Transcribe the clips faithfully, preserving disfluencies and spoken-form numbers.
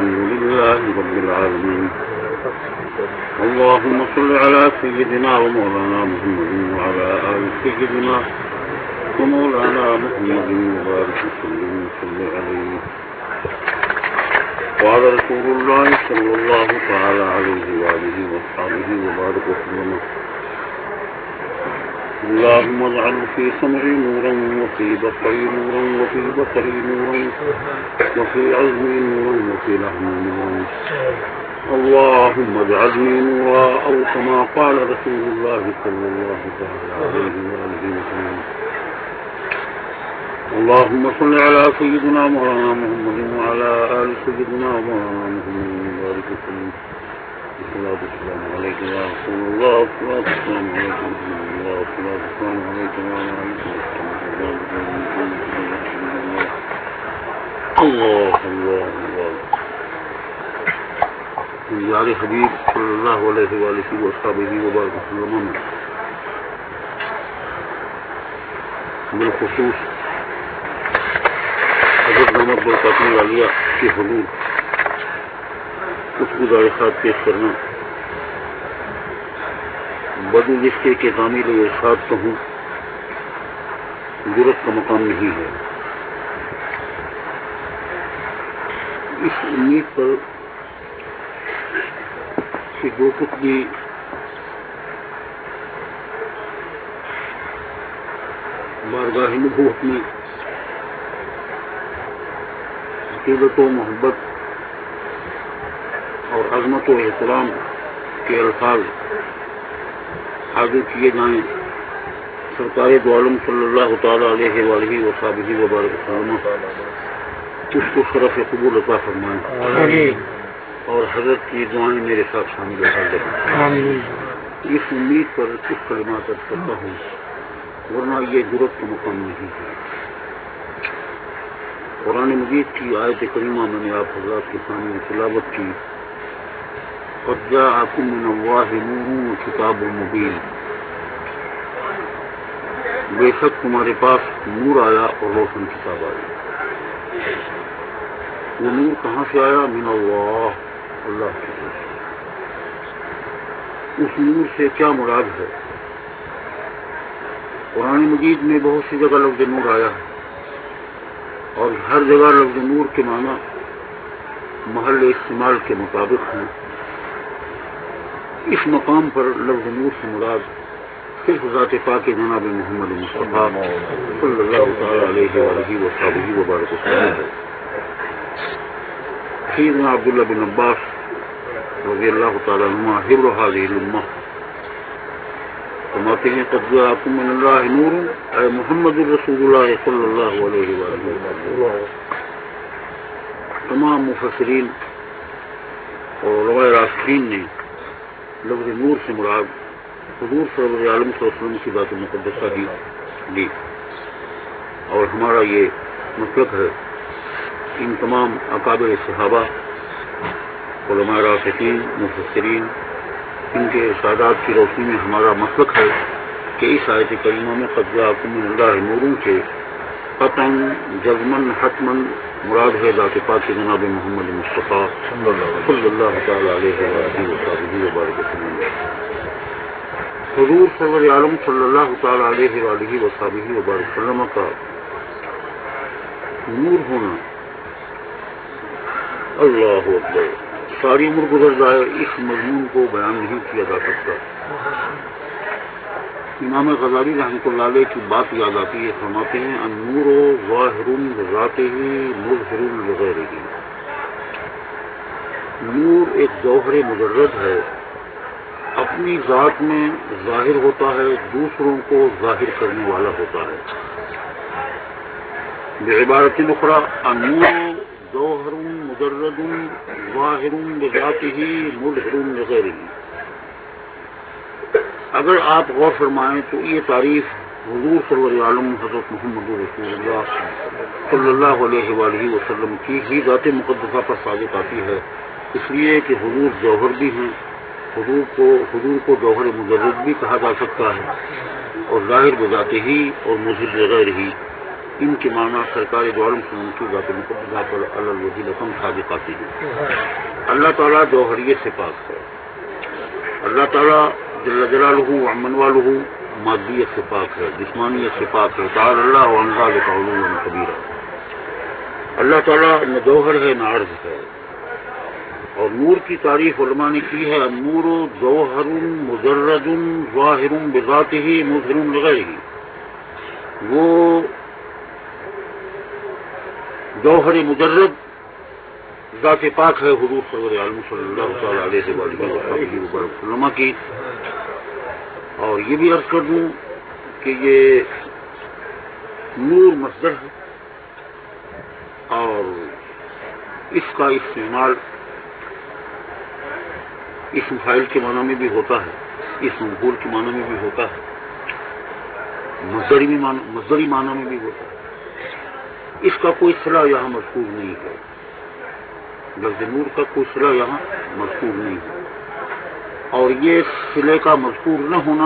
والحمد لله رب العالمين. اللهم صل على سيدنا ومولانا محمد وعلى آل سيدنا ومولانا محمد وبارك وسلم وصل عليه وعلى رسول الله صلى الله تعالى عليه وآله وصحبه وبارك وسلم. اللهم اجعل في سمعي نورا وفي بصري نورا وفي بصري نورا وفي عزمي نورا وفي لحمي نورا. اللهم اجعلني نورا أو كما قال رسول الله صلى الله عليه وآله وسلم. اللهم صل على سيدنا مولانا محمد وعلى آل سيدنا مولانا محمد وبارك وسلم. الصلاة والسلام عليك يا رسول الله. الصلاة والسلام عليك يا رسول الله. الصلاة والسلام عليك وعلى آلك الله الله الله. یار حبیب صلی اللہ علیہ وآلہ وصحبہ وبارک وسلم. بالخصوص حضرت محمد برکاتہ عالیہ کے حضور کچھ گزارشات پیش کرنا بدو رشتے کے تعمیل ارشاد کہوں جرت کا مقام نہیں ہے. اس امید پر کہ جو کچھ بھی بارگاہ نبوت میں عقیدت و محبت اور عظمت و احترام کے الفاظ حاضر کیے جائیں. سرکار دو عالم صلی اللہ تعالی علیہ وآلہ وصحبہ وبارک وسلم اس کو شرف قبول عطا فرمائیں اور حضرت کی دعائیں میرے ساتھ شامل حاضر ہیں. اس امید پر کچھ کلمات عرض کرتا ہوں ورنہ یہ ضرورت کا مقام نہیں ہے. قرآن مجید کی آیت کریمہ میں نے آپ حضرات کے سامنے تلاوت کی. قد جاءکم من اللہ نور وکتاب مبین. بے شک تمہارے پاس نور آیا اور روشن کتاب آئی. وہ نور کہاں سے آیا؟ من اللہ، اللہ کی طرف. اس نور سے کیا مراد ہے؟ قرآن مجید میں بہت سی جگہ لفظ نور آیا ہے اور ہر جگہ لفظ نور کے معنی محل استعمال کے مطابق ہیں. اس مقام پر لفظ نور سے مراد صرف ذات پاک جناب محمد مصطفیٰ صلی اللہ تعالی علیہ وآلہ وصحبہ وبارک وسلم ہے. سیدنا عبداللہ بن عباس رضی اللہ تعالیٰ عنہ حبر هذه الامہ فرماتے ہیں قد جاءکم من اللہ نور، اے محمد رسول اللہ صلی اللہ علیہ وآلہ وسلم. تمام مفسرین اور علماء راسخین نے لفظ نور سے مراد حضور صلی اللہ علیہ وسلم کی ذات مقدسہ دی لی اور ہمارا یہ مسلک ہے. ان تمام اکابر صحابہ، علماء راسخین، مفسرین، ان کے ارشادات کی روشنی میں ہمارا مسلک ہے کہ اس آیت کریمہ میں قد جاءکم من اللہ نور سے قطعاً جزماً حتماً مراد ہے ذات پاک کے جناب محمد مصطفیٰ صلی اللہ تعالی علیہ وآلہ وصحبہ وبارک وسلم. حضور سرور عالم صلی اللہ تعالی علیہ وآلہ وصحبہ وبارک وسلم کا نور ہونا اللہ اکبر ساری عمر گزر جائے اس مضمون کو بیان نہیں کیا جا سکتا. امام غزالی رحمۃ اللہ علیہ کی بات یاد آتی ہے. فرماتے ہیں النور ظاہر بذاتہ مظہر لغیرہ. نور ایک جوہر مجرد ہے، اپنی ذات میں ظاہر ہوتا ہے، دوسروں کو ظاہر کرنے والا ہوتا ہے. بعبارت اخرى النور جوہر مجرد ظاہر بذاتہ مظہر لغیرہ. اگر آپ غور فرمائیں تو یہ تعریف حضور سرور عالم حضرت محمد رسول اللہ صلی اللہ علیہ وآلہ وسلم کی ہی ذات مقدسہ پر صادق آتی ہے. اس لیے کہ حضور جوہر بھی ہیں. حضور کو حضور کو جوہر مجرد بھی کہا جا سکتا ہے اور ظاہر بذاتہ ہی اور مظہر لغیرہ ہی ان کے معنی سرکار دو عالم صلی اللہ علیہ وسلم کی ذات مقدسہ پر الوجی رقم ثابت آتی ہے۔ اللہ تعالیٰ جوہریت سے پاک ہے، اللہ تعالیٰ جل جلالہ وعمن والہ مادیت سے پاک ہے، جسمانیت سے پاک ہے، تعالی اللہ عن ذلک علوا کبیرا۔ اللہ تعالیٰ نہ جوہر ہے نہ عرض ہے، اور نور کی تعریف علماء نے کی ہے النور جوہر مجرد ظاہر بذاتہ مظہر لغیرہ۔ وہ جوہر مجرد ذات پاک ہے حضور سرور عالم صلی اللہ تعالی علیہ وآلہ وسلم کی۔ اور یہ بھی عرض کر دوں کہ یہ نور مصدر ہے، اور اس کا استعمال اسم فاعل کے معنی میں بھی ہوتا ہے، اسم مفعول کے معنی میں بھی ہوتا ہے، مصدری مصدری معنی میں بھی ہوتا ہے۔ اس کا کوئی صلہ یہاں مذکور نہیں ہے، لفظ نور کا کوئی صلہ یہاں مذکور نہیں ہے، اور یہ صلے کا مذکور نہ ہونا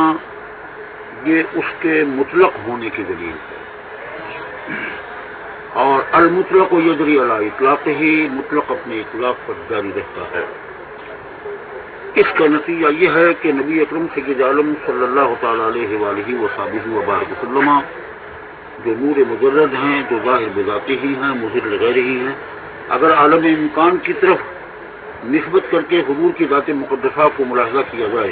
یہ اس کے مطلق ہونے کی دلیل ہے، اور المطلق یجری علی اطلاق ہی، مطلق اپنے اطلاق پر جاری رہتا ہے۔ اس کا نتیجہ یہ ہے کہ نبی اکرم سید عالم صلی اللہ تعالی علیہ وآلہ وصحبہ وبارک وسلم جو نور مجرد ہیں، جو ظاہر بذاتہ ہی ہیں، مظہر لغیرہ ہی ہیں، اگر عالم امکان کی طرف نسبت کر کے حضور کی ذات مقدسہ کو ملاحظہ کیا جائے،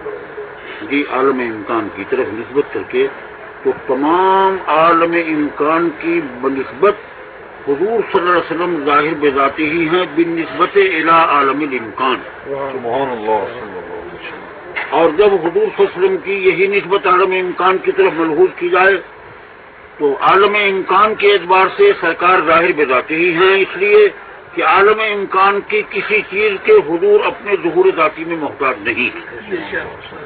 جی عالم امکان کی طرف نسبت کر کے، تو تمام عالم امکان کی بنسبت حضور صلی اللہ علیہ وسلم ظاہر بذاتہ ہی ہیں بالنسبت الی عالم الامکان۔ سبحان اللہ صلی اللہ علیہ وسلم۔ اور جب حضور صلی اللہ علیہ وسلم کی یہی نسبت عالم امکان کی طرف ملحوظ کی جائے تو عالم امکان کے اعتبار سے سرکار ظاہر بذاتہ ہی ہیں، اس لیے کہ عالم امکان کی کسی چیز کے حضور اپنے ظہور ذاتی میں محتاج نہیں ہے،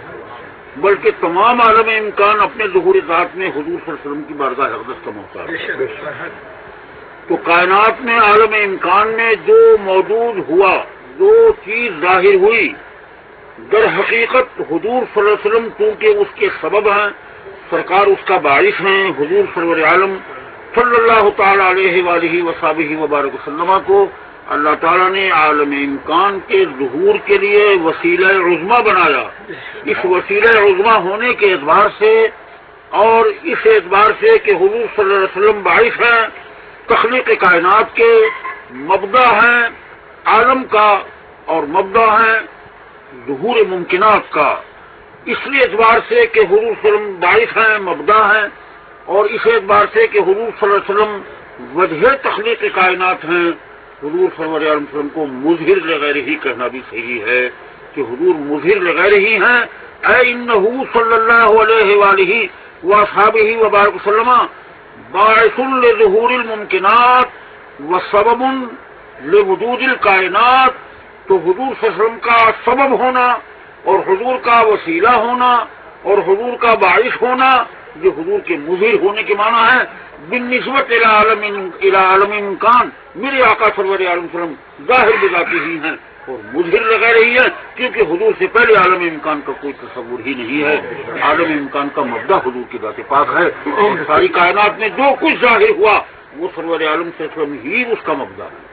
بلکہ تمام عالم امکان اپنے ظہور ذات میں حضور صلی اللہ علیہ وسلم کی بارگاہ اقدس کا محتاج ہے۔ تو کائنات میں عالم امکان میں جو موجود ہوا، جو چیز ظاہر ہوئی، در حقیقت حضور صلی اللہ علیہ وسلم چونکہ اس کے سبب ہیں، سرکار اس کا باعث ہیں، حضور سرور عالم صلی اللہ تعالی علیہ وآلہ وصحبہ وبارک وسلم کو اللہ تعالیٰ نے عالم امکان کے ظہور کے لیے وسیلہ عظمیٰ بنایا۔ اس وسیلہ عظمیٰ ہونے کے اعتبار سے اور اس اعتبار سے کہ حضور صلی اللہ علیہ وسلم باعث ہیں، تخلیق کائنات کے مبدا ہیں عالم کا، اور مبدا ہیں ظہور ممکنات کا، اس لیے اعتبار سے کہ حضور صلی اللہ علیہ وسلم باعث ہیں، مبدا ہیں، اور اس اعتبار سے کہ حضور صلی اللہ علیہ وسلم وجہ تخلیق کائنات ہیں، حضور صلی اللہ علیہ وسلم کو مظہر لغیر ہی کہنا بھی صحیح ہے کہ حضور مظہر لغیر ہی ہیں۔ اے انہ صلی اللہ علیہ وآلہ وصحبہ وبارک وسلم باعث لظہور الممکنات وسبب لوجود الکائنات۔ تو حضور صلی اللہ علیہ وسلم کا سبب ہونا اور حضور کا وسیلہ ہونا اور حضور کا باعث ہونا، جو حضور کے مظہر ہونے کے معنی ہے بالنسبت الی عالم الی عالم امکان، میرے آقا سرور عالم وسلم ظاہر بذاتہ ہی ہیں اور مظہر لگا رہی ہے، کیونکہ حضور سے پہلے عالم امکان کا کوئی تصور ہی نہیں ہے۔ عالم امکان کا مبدا حضور کی ذات پاک ہے، اور ساری کائنات میں جو کچھ ظاہر ہوا وہ سرور عالم صلی اللہ علیہ وسلم ہی اس کا مبدا ہے۔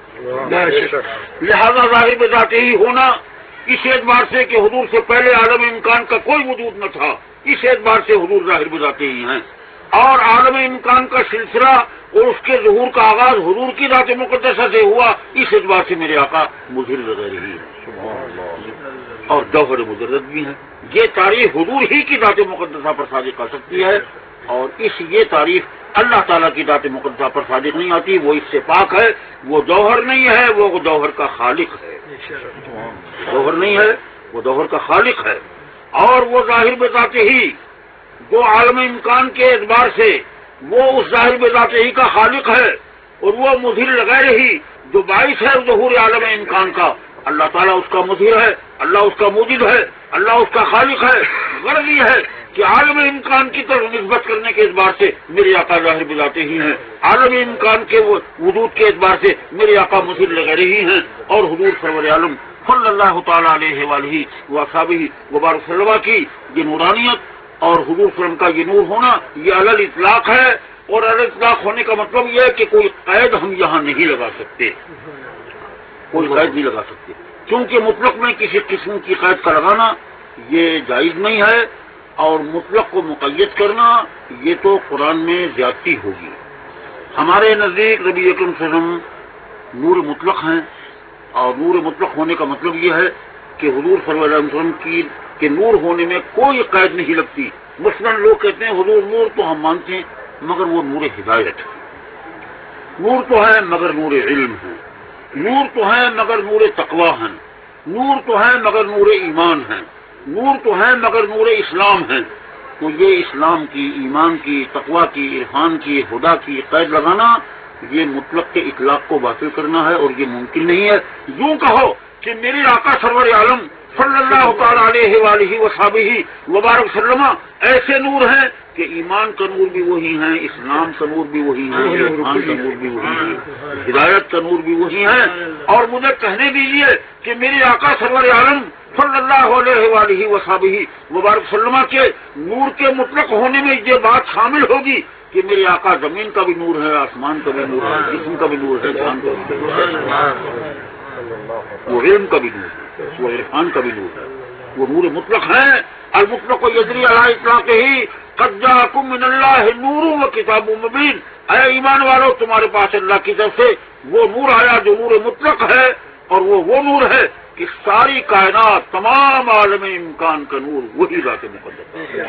لہذا ظاہر بذاتہ ہی ہونا اس اعتبار سے کہ حضور سے پہلے عالم امکان کا کوئی وجود نہ تھا، اس اعتبار سے حضور ظاہر بذاتہ ہی ہیں، اور عالم امکان کا سلسلہ اور اس کے ظہور کا آغاز حضور کی ذات مقدسہ سے ہوا، اس اعتبار سے میرے آقا مظہر لغیر ہی ہے اور جوہر مجرد بھی ہیں۔ یہ تعریف حضور ہی کی ذات مقدسہ پر صادق آ سکتی ہے، اور اس یہ تعریف اللہ تعالیٰ کی ذات مقدسہ پر صادق نہیں آتی، وہ اس سے پاک ہے، وہ جوہر نہیں ہے، وہ جوہر کا خالق ہے، جوہر نہیں ہے، وہ جوہر کا خالق ہے، اور وہ ظاہر بذات ہی جو عالم امکان کے اعتبار سے وہ اس ظاہر بذات ہی کا خالق ہے، اور وہ مظہر لغیر ہی جو باعث ہے ظہور عالم امکان کا، اللہ تعالیٰ اس کا مظہر ہے، اللہ اس کا موجد ہے، اللہ اس کا خالق ہے۔ غرض یہ ہے کہ عالم امکان کی طرف نسبت کرنے کے اعتبار سے میرے آقا ظاہر بذات ہی ہیں، عالم امکان کے وجود کے اعتبار سے میرے آقا مظہر لغیر ہی ہیں، اور حضور سرور عالم صلی اللہ تعالیٰ علیہ وآلہ وصحبہ وبارک وسلم کی یہ نورانیت اور حضور صلی اللہ علیہ وسلم کا یہ نور ہونا، یہ علی الاطلاق ہے اور الاطلاق ہونے کا مطلب یہ ہے کہ کوئی قید ہم یہاں نہیں لگا سکتے، کوئی قید نہیں لگا سکتے، کیونکہ مطلق میں کسی قسم کی قید کا لگانا یہ جائز نہیں ہے، اور مطلق کو مقید کرنا یہ تو قرآن میں زیادتی ہوگی۔ ہمارے نزدیک نبی اکرم صلی اللہ علیہ وسلم نور مطلق ہیں، اور نور مطلق ہونے کا مطلب یہ ہے کہ حضور صلی اللہ علیہ وسلم کی کہ نور ہونے میں کوئی قید نہیں لگتی۔ مثلاً لوگ کہتے ہیں حضور نور تو ہم مانتے ہیں مگر وہ نور ہدایت ہے، نور تو ہے مگر نور علم ہے، نور تو ہے مگر نور تقویٰ ہے، نور تو ہے مگر نور ایمان ہے، نور تو ہے مگر نور اسلام ہے۔ تو یہ اسلام کی، ایمان کی، تقویٰ کی، عرفان کی، خدا کی قید لگانا یہ مطلق کے اطلاق کو باطل کرنا ہے، اور یہ ممکن نہیں ہے۔ یوں کہو کہ میرے آقا سرور عالم صلی اللہ تعالی علیہ وآلہ وصحبہ وبارک وسلم ایسے نور ہیں کہ ایمان کا نور بھی وہی ہے، اسلام کا نور بھی وہی ہے، عرفان کا نور بھی وہی ہے، ہدایت کا نور بھی وہی ہے۔ اور مجھے کہنے دیجیے کہ میرے آقا سرور عالم صلی اللہ علیہ وآلہ وصحبہ وبارک وسلم کے نور کے مطلق ہونے میں یہ بات شامل ہوگی کہ میرے آقا زمین کا بھی نور ہے، آسمان کا بھی نور ہے، جسم کا بھی نور ہے، جان کا بھی نور ہے، وہ علم کا بھی نور ہے، وہ عرفان کا بھی نور ہے، وہ نور مطلق ہے۔ المطلق یجری علی اطلاقہ قد جاءکم من اللہ نور و کتاب مبین۔ اے ایمان والو، تمہارے پاس اللہ کی طرف سے وہ نور آیا جو نور مطلق ہے، اور وہ وہ نور ہے کہ ساری کائنات، تمام عالم امکان کا نور وہی ذات مقدس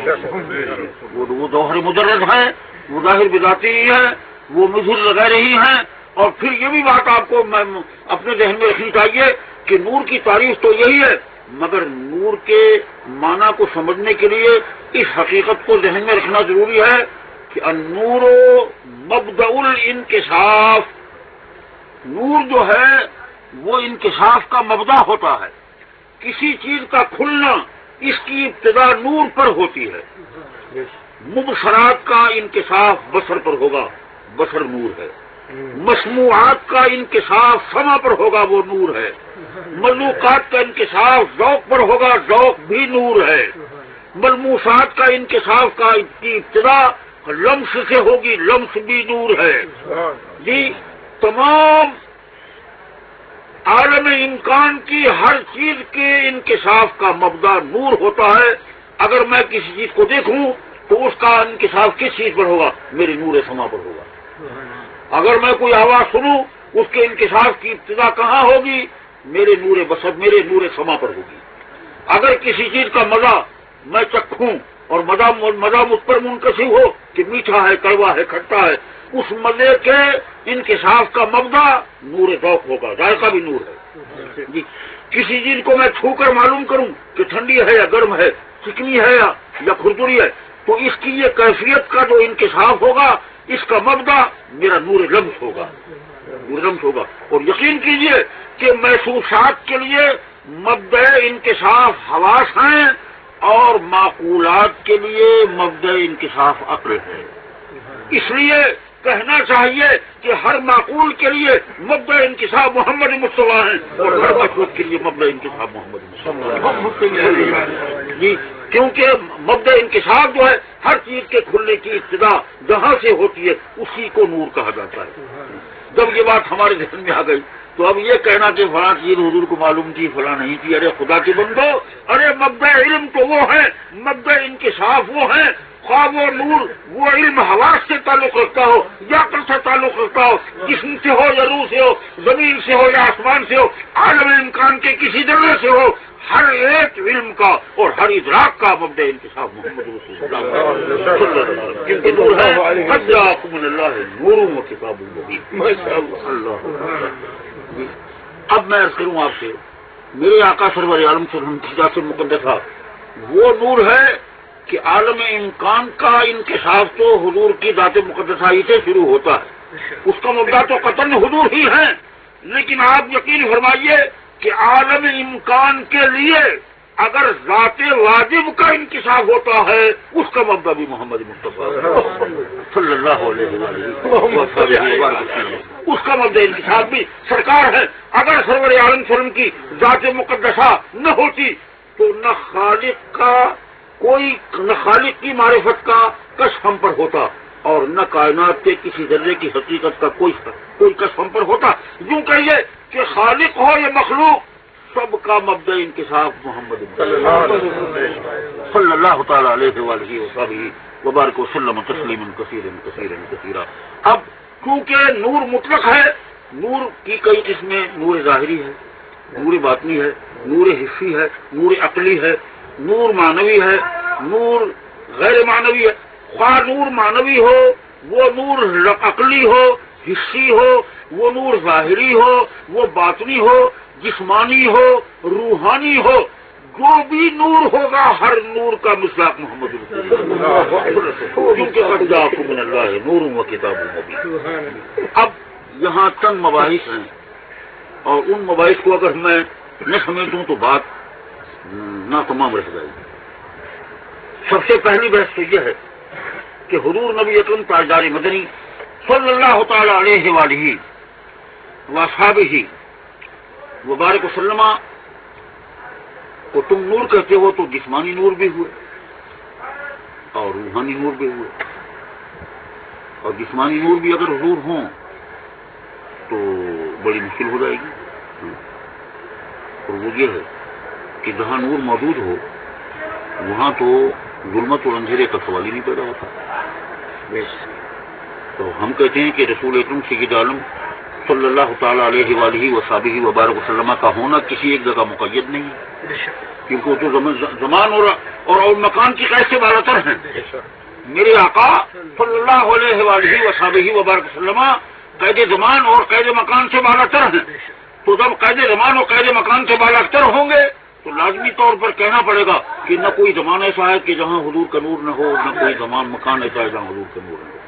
ہے۔ وہ ظاہر مجرد ہیں، وہ ظاہر بذاتی ہی ہیں، وہ مظہر لگا رہی ہیں۔ اور پھر یہ بھی بات آپ کو اپنے ذہن میں رکھنی چاہیے کہ نور کی تعریف تو یہی ہے، مگر نور کے معنی کو سمجھنے کے لیے اس حقیقت کو ذہن میں رکھنا ضروری ہے کہ النور مبدأ الانکشاف، نور جو ہے وہ انکشاف کا مبدا ہوتا ہے۔ کسی چیز کا کھلنا اس کی ابتدا نور پر ہوتی ہے۔ مبصرات کا انکشاف بصر پر ہوگا، بصر نور ہے۔ مسموعات کا انکشاف سمع پر ہوگا، وہ نور ہے۔ ملوکات کا انکشاف ذوق پر ہوگا، ذوق بھی نور ہے۔ ملموسات کا انکشاف کا کی ابتدا لمس سے ہوگی، لمس بھی نور ہے۔ جی تمام عالم امکان کی ہر چیز کے انکشاف کا مبدا نور ہوتا ہے۔ اگر میں کسی چیز کو دیکھوں تو اس کا انکشاف کس چیز پر ہوگا؟ میری نور سما پر ہوگا۔ اگر میں کوئی آواز سنوں اس کے انکشاف کی ابتدا کہاں ہوگی؟ میرے نور بصر، میرے نور سما پر ہوگی۔ اگر کسی چیز کا مزہ میں چکھوں اور مزہ مزہ مجھ پر منکشف ہو کہ میٹھا ہے، کڑوا ہے، کھٹا ہے، اس مزے کے انکشاف کا مبدا نور ذوق ہوگا، ذائقہ بھی نور ہے۔ جی کسی چیز کو میں چھو کر معلوم کروں کہ ٹھنڈی ہے یا گرم ہے، چکنی ہے یا یا کھردری ہے، تو اس کی یہ کیفیت کا جو انکشاف ہوگا اس کا مبدا میرا نور لمس ہوگا، نور لمس ہوگا۔ اور یقین کیجئے کہ محسوسات کے لیے مبدا انکشاف حواس ہیں اور معقولات کے لیے مبدا انکشاف عقل ہے۔ اس لیے کہنا چاہیے کہ ہر معقول کے لیے مبدا انکشاف محمد مصطفیٰ ہیں، اور ہر مخلوق کے لیے مبدا انکشاف محمد مصطفیٰ جی، کیونکہ مبدا انکشاف جو ہے ہر چیز کے کھلنے کی ابتدا جہاں سے ہوتی ہے اسی کو نور کہا جاتا ہے۔ جب یہ بات ہمارے ذہن میں آ گئی تو اب یہ کہنا کہ فلاں چیز حضور کو معلوم تھی، فلاں نہیں تھی، ارے خدا کے بندو، ارے مبدا علم تو وہ ہے، مبدا انکشاف وہ ہے، خواہ وہ نور وہ علم حواس سے تعلق رکھتا ہو یا عقل سے تعلق رکھتا ہو، جسم سے ہو یا روح سے ہو، زمین سے ہو یا آسمان سے ہو، عالم امکان کے کسی ذرے سے ہو، ہر ایک علم کا اور ہر ادراک کا مبدا انکشاف محمد رسول اللہ کیونکہ نور ہے، قد جاءکم من اللہ نور و کتاب مبین۔ اب میں عرض کروں آپ سے، میرے آقا سرور عالم صلی اللہ علیہ وسلم کی ذات مقدسہ وہ نور ہے کہ عالم امکان کا انکشاف تو حضور کی ذات مقدسہ ہی سے شروع ہوتا ہے، اس کا مبدا تو قطعاً حضور ہی ہے، لیکن آپ یقین فرمائیے کہ عالم امکان کے لیے اگر ذات واجب کا انکشاف ہوتا ہے اس کا مبدا بھی محمد مصطفیٰ صلی اللہ علیہ وسلم، اس کا مبدا انکشاف بھی سرکار ہے۔ اگر سرور عالم صلی اللہ علیہ وسلم کی ذات مقدسہ نہ ہوتی تو نہ خالق کا کوئی نہ خالق کی معرفت کا کشف ہم پر ہوتا، اور نہ کائنات کے کسی ذرے کی حقیقت کا کوئی کوئی کسب ہم پر ہوتا. یوں کہیے کہ خالق ہو یا مخلوق سب کا مبدأ انکشاف محمد صلی اللہ تعالی علیہ وآلہ وصحبہ وبارک وسلم تسلیما کثیرا کثیرا کثیرا. اب کیونکہ نور مطلق ہے، نور کی کئی قسمیں، نور ظاہری ہے، نور باطنی ہے، نور حسی ہے، نور عقلی ہے، نور معنوی ہے، نور غیر معنوی ہے. خواہ نور معنوی ہو، وہ نور عقلی ہو، حسی ہو، وہ نور ظاہری ہو، وہ باطنی ہو، جسمانی ہو، روحانی ہو، جو بھی نور ہوگا ہر نور کا مصداق محمد رسول اللہ کیونکہ قد جاءکم من اللہ نور و کتاب مبین. اب یہاں چند مباحث ہیں اور ان مباحث کو اگر میں نہ سمجھوں تو بات نہ تمام رہ جائے گی. سب سے پہلی بحث تو یہ ہے کہ حضور نبی اکرم تاجدار مدنی صلی اللہ تعالی علیہ وآلہ وصحبہ وبارک وسلم کو تم نور کہتے ہو تو جسمانی نور بھی ہوئے اور روحانی نور بھی ہوئے. اور جسمانی نور بھی اگر حضور ہوں تو بڑی مشکل ہو جائے گی. اور وہ یہ ہے کہ جہاں نور موجود ہو وہاں تو ظلمت اور اندھیرے کا سوال ہی نہیں پیدا ہوتا. تو ہم کہتے ہیں کہ رسول اکرم سید عالم صلی اللہ تعالی علیہ وآلہ وصحبہ وبارک وسلم کا ہونا کسی ایک جگہ مقید نہیں ہے، کیونکہ وہ تو زمان اور اور مکان کی قید سے بالا تر ہیں. میرے آقا صلی اللہ علیہ وآلہ وصحبہ وبارک وسلم قید زمان اور قید مکان سے بالا تر ہیں. تو جب قید زمان اور قید مکان سے بالا تر ہوں گے تو لازمی طور پر کہنا پڑے گا کہ نہ کوئی زمان ایسا ہے کہ جہاں حضور کا نور نہ ہو، نہ کوئی زمان مکان ایسا ہے جہاں حضور کا نور نہ ہو.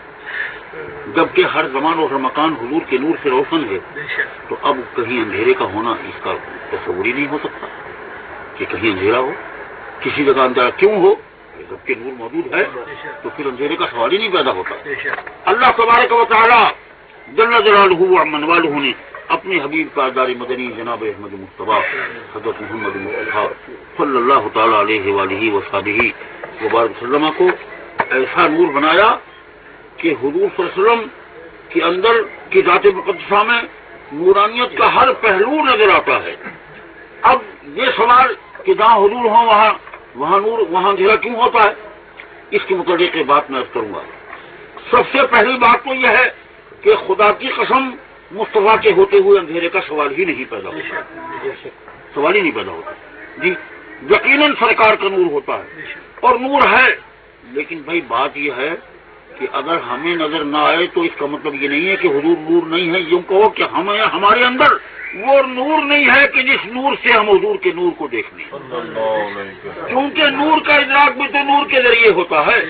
جبکہ ہر زمان اور ہر مکان حضور کے نور سے روشن ہے، تو اب کہیں اندھیرے کا ہونا اس کا تصور ہی نہیں ہو سکتا کہ کہیں اندھیرا ہو. کسی جگہ اندھیرا کیوں ہو؟ جبکہ نور موجود ہے تو پھر اندھیرے کا سوال ہی نہیں پیدا ہوتا. اللہ تبارک و تعالی جل جلالہ وعمن والہ نے اپنے حبیب تاجدار مدنی جناب احمد مصطفیٰ حضرت محمد مصطفیٰ صلی اللہ تعالی علیہ وآلہ وصحبہ وبارک وسلم کو ایسا نور بنایا کہ حضور صلی اللہ علیہ وسلم کے اندر کی ذات مقدسہ میں نورانیت کا ہر پہلو نظر آتا ہے. اب یہ سوال کہ جہاں حضور ہوں وہاں وہاں نور وہاں اندھیرا کیوں ہوتا ہے، اس کے متعلق یہ بات میں عرض کروں گا. سب سے پہلی بات تو یہ ہے کہ خدا کی قسم مصطفیٰ کے ہوتے ہوئے اندھیرے کا سوال ہی نہیں پیدا ہوتا، سوال ہی نہیں پیدا ہوتا. جی یقیناً سرکار کا نور ہوتا ہے اور نور ہے، لیکن بھائی بات یہ ہے کہ اگر ہمیں نظر نہ آئے تو اس کا مطلب یہ نہیں ہے کہ حضور نور نہیں ہے. یوں کہو کہ ہمیں ہمارے اندر وہ نور نہیں ہے کہ جس نور سے ہم حضور کے نور کو دیکھ لیں، کیونکہ نور کا ادراک بھی تو نور کے ذریعے ہوتا ہے.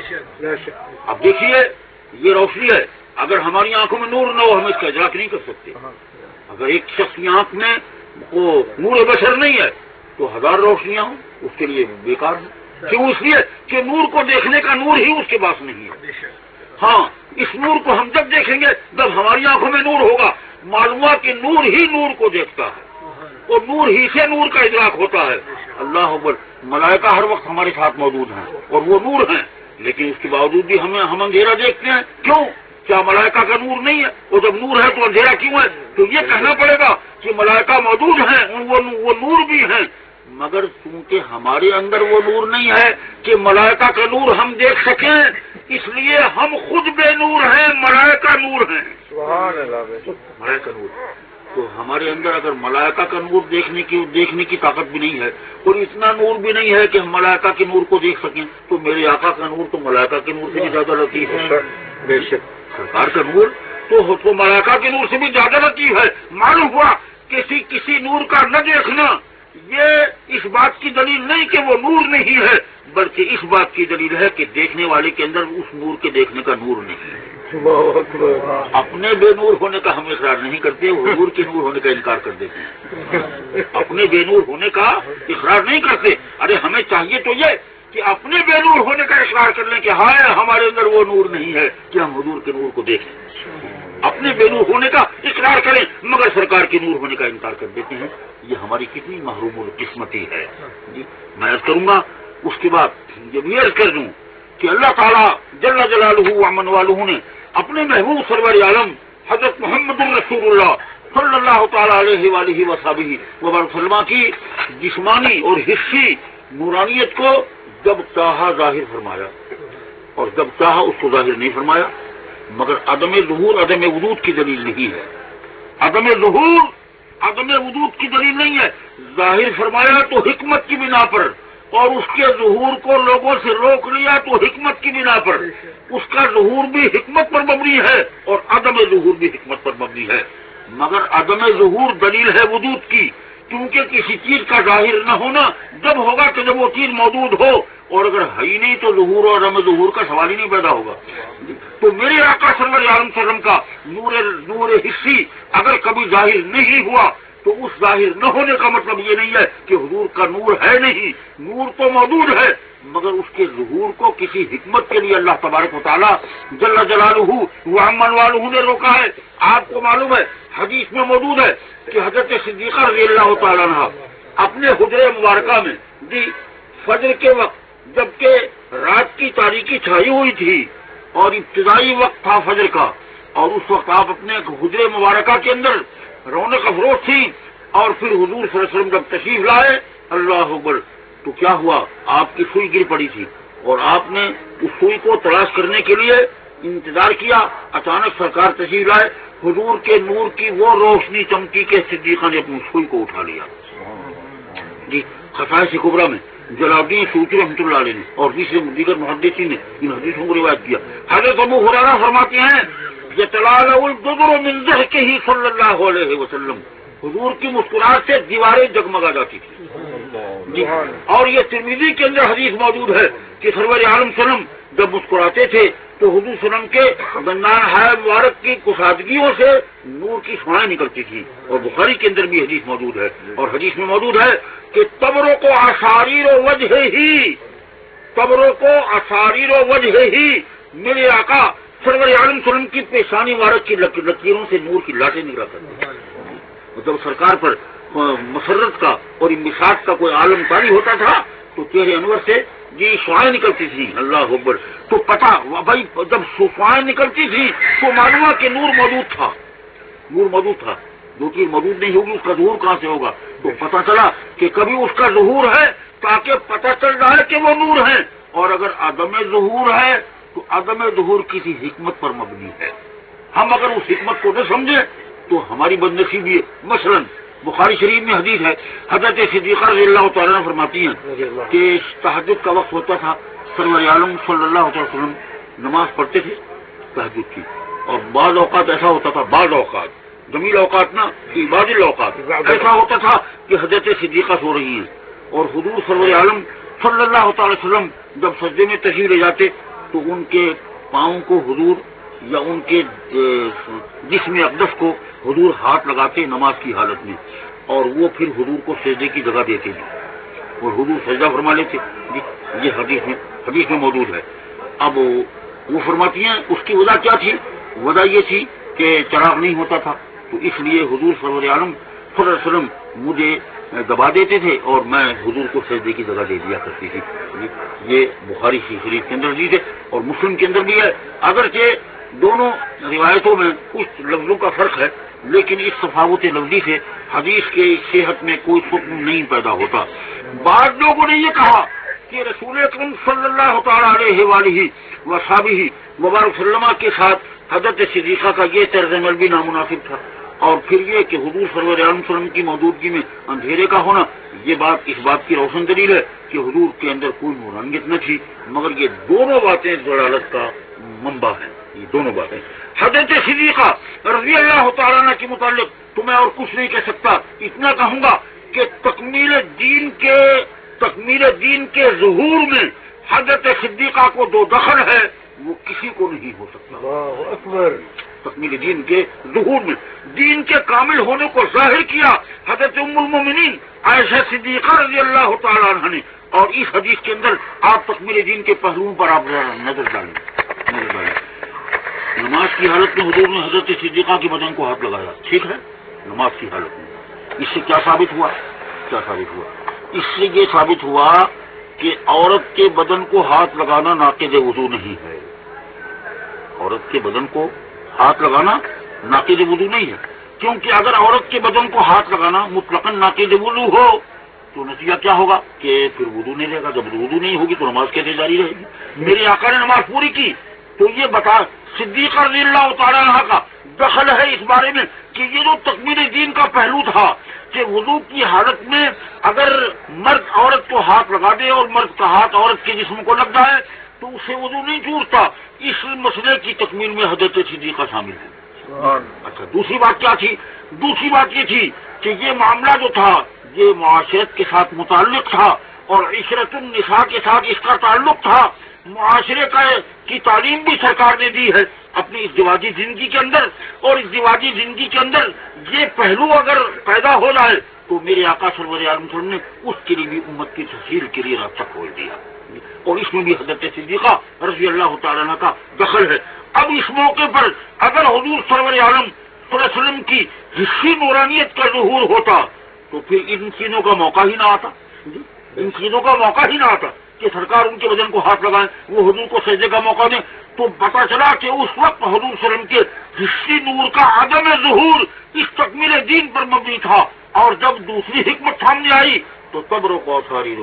اب دیکھیے یہ روشنی ہے، اگر ہماری آنکھوں میں نور نہ ہو ہم اس کا ادراک نہیں کر سکتے. اگر ایک شخص کی آنکھ میں وہ نور بشر نہیں ہے تو ہزار روشنیاں ہوں اس کے لیے بیکار ہے. کیوں؟ اس لیے کہ نور کو دیکھنے کا نور ہی اس کے پاس نہیں ہے. ہاں اس نور کو ہم جب دیکھیں گے جب ہماری آنکھوں میں نور ہوگا، معلوم ہوا کہ نور ہی نور کو دیکھتا ہے اور نور ہی سے نور کا ادراک ہوتا ہے. اللہ اکبر. ملائکہ ہر وقت ہمارے ساتھ موجود ہیں اور وہ نور ہیں، لیکن اس کے باوجود بھی ہمیں ہم اندھیرا دیکھتے ہیں. کیوں؟ کیا ملائکہ کا نور نہیں ہے؟ اور جب نور ہے تو اندھیرا کیوں ہے؟ تو یہ کہنا پڑے گا کہ ملائکہ موجود ہیں، وہ نور بھی ہیں، مگر چونکہ ہمارے اندر وہ نور نہیں ہے کہ ملائکہ کا نور ہم دیکھ سکیں، اس لیے ہم خود بے نور ہیں، ملائکہ نور ہیں. سبحان اللہ. ملائکہ نور. تو ہمارے اندر اگر ملائکہ کا نور دیکھنے کی دیکھنے کی طاقت بھی نہیں ہے اور اتنا نور بھی نہیں ہے کہ ہم ملائکہ کے نور کو دیکھ سکیں، تو میرے آقا کا نور تو ملائکہ کے نور سے بھی زیادہ لطیف ہے. بے شک. سرکار کا نور تو, تو ملائکہ کے نور سے بھی زیادہ لطیف ہے. معلوم ہوا کسی کسی نور کا نہ دیکھنا یہ اس بات کی دلیل نہیں کہ وہ نور نہیں ہے، بلکہ اس بات کی دلیل ہے کہ دیکھنے والے کے اندر اس نور کے دیکھنے کا نور نہیں ہے. اپنے بے نور ہونے کا ہم اقرار نہیں کرتے، حضور کے نور ہونے کا انکار کر دیتے ہیں. اپنے بے نور ہونے کا اقرار نہیں کرتے. ارے ہمیں چاہیے تو یہ کہ اپنے بے نور ہونے کا اقرار کر لیں کہ ہائے ہمارے اندر وہ نور نہیں ہے کہ ہم حضور کے نور کو دیکھیں. اپنے بے نور ہونے کا اقرار کریں مگر سرکار کے نور ہونے کا انکار کر دیتے ہیں. یہ ہماری کتنی محروم القسمتی ہے. جی میں عرض کروں گا. اس کے بعد یہ بھی عرض کر دوں کہ اللہ تعالیٰ جل جلالہ و امن والہ نے اپنے محبوب سرور عالم حضرت محمد رسول اللہ صلی اللہ تعالیٰ علیہ وآلہ وصحبہ وبارک وسلم کی جسمانی اور حصی نورانیت کو جب چاہا ظاہر فرمایا اور جب چاہا اس کو ظاہر نہیں فرمایا، مگر عدم ظہور عدم وجود کی دلیل نہیں ہے۔ عدم ظہور عدم وجود کی دلیل نہیں ہے، ظاہر فرمایا تو حکمت کی بنا پر، اور اس کے ظہور کو لوگوں سے روک لیا تو حکمت کی بنا پر۔ اس کا ظہور بھی حکمت پر مبنی ہے اور عدم ظہور بھی حکمت پر مبنی ہے، مگر عدم ظہور دلیل ہے وجود کی، کیونکہ کسی چیز کا ظاہر نہ ہونا جب ہوگا کہ جب وہ چیز موجود ہو، اور اگر ہے ہی نہیں تو ظہور اور عدم ظہور کا سوال ہی نہیں پیدا ہوگا۔ تو میرے آقا سرور عالم وسلم کا نور نور حصی اگر کبھی ظاہر نہیں ہوا تو اس ظاہر نہ ہونے کا مطلب یہ نہیں ہے کہ حضور کا نور ہے نہیں، نور تو موجود ہے، مگر اس کے ظہور کو کسی حکمت کے لیے اللہ تبارک و تعالیٰ جل جلالہ و امن والہ نے روکا ہے۔ آپ کو معلوم ہے، حدیث میں موجود ہے کہ حضرت صدیقہ رضی اللہ تعالیٰ عنہ اپنے حجرے مبارکہ میں دی فجر کے وقت، جبکہ رات کی تاریکی چھائی ہوئی تھی اور ابتدائی وقت تھا فجر کا، اور اس وقت آپ اپنے حجرے مبارکہ کے اندر رونق افروز تھی، اور پھر حضور صلی اللہ علیہ وسلم جب تشریف لائے، اللہ اکبر، تو کیا ہوا، آپ کی سوئی گر پڑی تھی اور آپ نے اس سوئی کو تلاش کرنے کے لیے انتظار کیا۔ اچانک سرکار تشریف لائے، حضور کے نور کی وہ روشنی چمکی کہ صدیقہ نے اپنی سوئی کو اٹھا لیا۔ جی خصائص کبریٰ میں جلال الدین سیوطی رحمۃ اللہ علیہ نے اور دوسرے دیگر محدثین نے ان حدیثوں کو روایت کیا۔ حضرت ابو ہریرہ فرماتے ہیں یتلالہ الدبر من ضحکہ صلی اللہ علیہ وسلم، حضور کی مسکراہٹ سے دیواریں جگمگا جاتی تھی۔ جی اور یہ ترمذی کے اندر حدیث موجود ہے کہ سرور عالم وسلم جب مسکراتے تھے تو حضور وسلم کے دندان ہائے مبارک کی کشادگیوں سے نور کی شعاعیں نکلتی تھی، اور بخاری کے اندر بھی حدیث موجود ہے، اور حدیث میں موجود ہے کہ تبروں کو اشاریر و وجہ ہی تبروں کو اشاریر و وجہ ہی میرے آقا سرور عالم وسلم کی پیشانی مبارک کی لکیروں سے نور کی لاٹیں نکلا کرتی تھی۔ مطلب سرکار پر مسرت کا اور انبساط کا کوئی عالم طاری ہوتا تھا تو چہرے انور سے جی شعاعیں نکلتی تھی، اللہ اکبر، تو پتہ بھائی جب شعاعیں نکلتی تھی تو معلوم کہ نور موجود تھا، نور موجود تھا، جو چیز موجود نہیں ہوگی اس کا ظہور کہاں سے ہوگا؟ تو پتہ چلا کہ کبھی اس کا ظہور ہے تاکہ پتہ چل رہا ہے کہ وہ نور ہے، اور اگر عدم ظہور ہے تو عدم ظہور کسی حکمت پر مبنی ہے۔ ہم اگر اس حکمت کو نہ سمجھیں تو ہماری بدنصیبی ہے۔ مثلا بخاری شریف میں حدیث ہے، حضرت صدیقہ رضی اللہ تعالیٰ عنہ فرماتی ہیں کہ تہجد کا وقت ہوتا تھا، سرور عالم صلی اللہ علیہ وسلم نماز پڑھتے تھے تہجد کی، اور بعض اوقات ایسا ہوتا تھا، بعض اوقات جمیل اوقات نہ کہ بعض الاوقات ایسا ہوتا تھا کہ حضرت صدیقہ سو رہی ہیں، اور حضور سرور عالم صلی اللہ تعالی وسلم جب سجدے میں تشریف لے جاتے تو ان کے پاؤں کو حضور یا ان کے جسم اقدس کو حضور ہاتھ لگاتے نماز کی حالت میں، اور وہ پھر حضور کو سجدے کی جگہ دیتے تھے اور حضور سجدہ فرما لیتے۔ یہ حدیث میں حدیث میں موجود ہے۔ اب وہ فرماتی ہیں اس کی وجہ کیا تھی؟ وجہ یہ تھی کہ چراغ نہیں ہوتا تھا، تو اس لیے حضور سرور عالم صلی اللہ علیہ وسلم مجھے دبا دیتے تھے اور میں حضور کو سجدے کی جگہ دے دیا کرتی تھی۔ یہ بخاری شریف کے اندر حدیث ہے اور مسلم کے اندر بھی ہے، اگرچہ دونوں روایتوں میں کچھ لفظوں کا فرق ہے، لیکن اس تفاوت لفظی سے حدیث کے صحت میں کوئی حکم نہیں پیدا ہوتا۔ بعض لوگوں نے یہ کہا کہ رسول اکرم صلی اللہ تعالی علیہ وآلہ وصحبہ وبارک وسلم کے ساتھ حضرت صدیقہ کا یہ طرز عمل بھی نامناسب تھا، اور پھر یہ کہ حضور صلی اللہ علیہ وسلم کی موجودگی میں اندھیرے کا ہونا، یہ بات اس بات کی روشن دلیل ہے کہ حضور کے اندر کوئی نورانیت نہ تھی، مگر یہ دونوں باتیں ضلالت کا منبع ہیں، یہ دونوں باتیں۔ حضرت صدیقہ رضی اللہ تعالیٰ عنہ کے متعلق تو میں اور کچھ نہیں کہہ سکتا، اتنا کہوں گا کہ تکمیل دین کے تکمیل دین کے ظہور میں حضرت صدیقہ کو دو دخل ہے، وہ کسی کو نہیں ہو سکتا۔ اللہ اکبر۔ تکمیل دین کے ظہور میں دین کے کامل ہونے کو ظاہر کیا حضرت ام المومنین عائشہ صدیقہ رضی اللہ تعالیٰ عنہ نے، اور اس حدیث کے اندر آپ تکمیل دین کے پہلوؤں پر آپ نظر ڈالیں نظر ڈالیں نماز کی حالت میں حضور نے حضرت صدیقہ کے بدن کو ہاتھ لگایا، ٹھیک ہے، نماز کی حالت میں۔ اس سے کیا ثابت ہوا کیا ثابت ہوا اس سے یہ ثابت ہوا کہ عورت کے بدن کو ہاتھ لگانا ناقض وضو نہیں ہے. عورت کے بدن کو ہاتھ لگانا ناقض وضو نہیں ہے، کیونکہ اگر عورت کے بدن کو ہاتھ لگانا مطلقاً ناقض وضو ہو تو نتیجہ کیا ہوگا کہ پھر وضو نہیں رہے گا. جب وضو نہیں ہوگی تو نماز کیسے جاری رہے گی؟ میرے آقا نے نماز پوری کی تو یہ بتا صدیق رضی اللہ تعالی عنہ کا دخل ہے اس بارے میں کہ یہ جو تکمیل دین کا پہلو تھا کہ وضو کی حالت میں اگر مرد عورت کو ہاتھ لگا دے اور مرد کا ہاتھ عورت کے جسم کو لگ جائے تو اسے وضو نہیں چھوٹتا. اس مسئلے کی تکمیل میں حضرت صدیقہ شامل ہے. اچھا دوسری بات کیا تھی؟ دوسری بات یہ تھی کہ یہ معاملہ جو تھا یہ معاشرت کے ساتھ متعلق تھا اور عشرت النساء کے ساتھ اس کا تعلق تھا. معاشرے کا کی تعلیم بھی سرکار نے دی ہے اپنی ازدواجی زندگی کے اندر، اور ازدواجی زندگی کے اندر یہ پہلو اگر پیدا ہو جائے تو میرے آقا سرور عالم صلی اللہ علیہ وسلم نے اس کے لیے بھی امت کی تفصیل کے لیے راستہ کھول دیا، اور اس میں بھی حضرت صدیقہ رضی اللہ تعالیٰ عنہ کا دخل ہے. اب اس موقع پر اگر حضور سرور عالم صلی اللہ علیہ وسلم کی حصی نورانیت کا ظہور ہوتا تو پھر ان چیزوں کا موقع ہی نہ آتا، ان چیزوں کا موقع ہی نہ آتا کہ سرکار ان کے بدن کو ہاتھ لگائیں، وہ حضور کو سجدے کا موقع دیں. تو پتا چلا کہ اس وقت حضور صلی اللہ علیہ وسلم کے حصی نور کا عدم ظہور اس تکمیل دین پر مبنی تھا، اور جب دوسری حکمت سامنے آئی تو تبرو کو ساری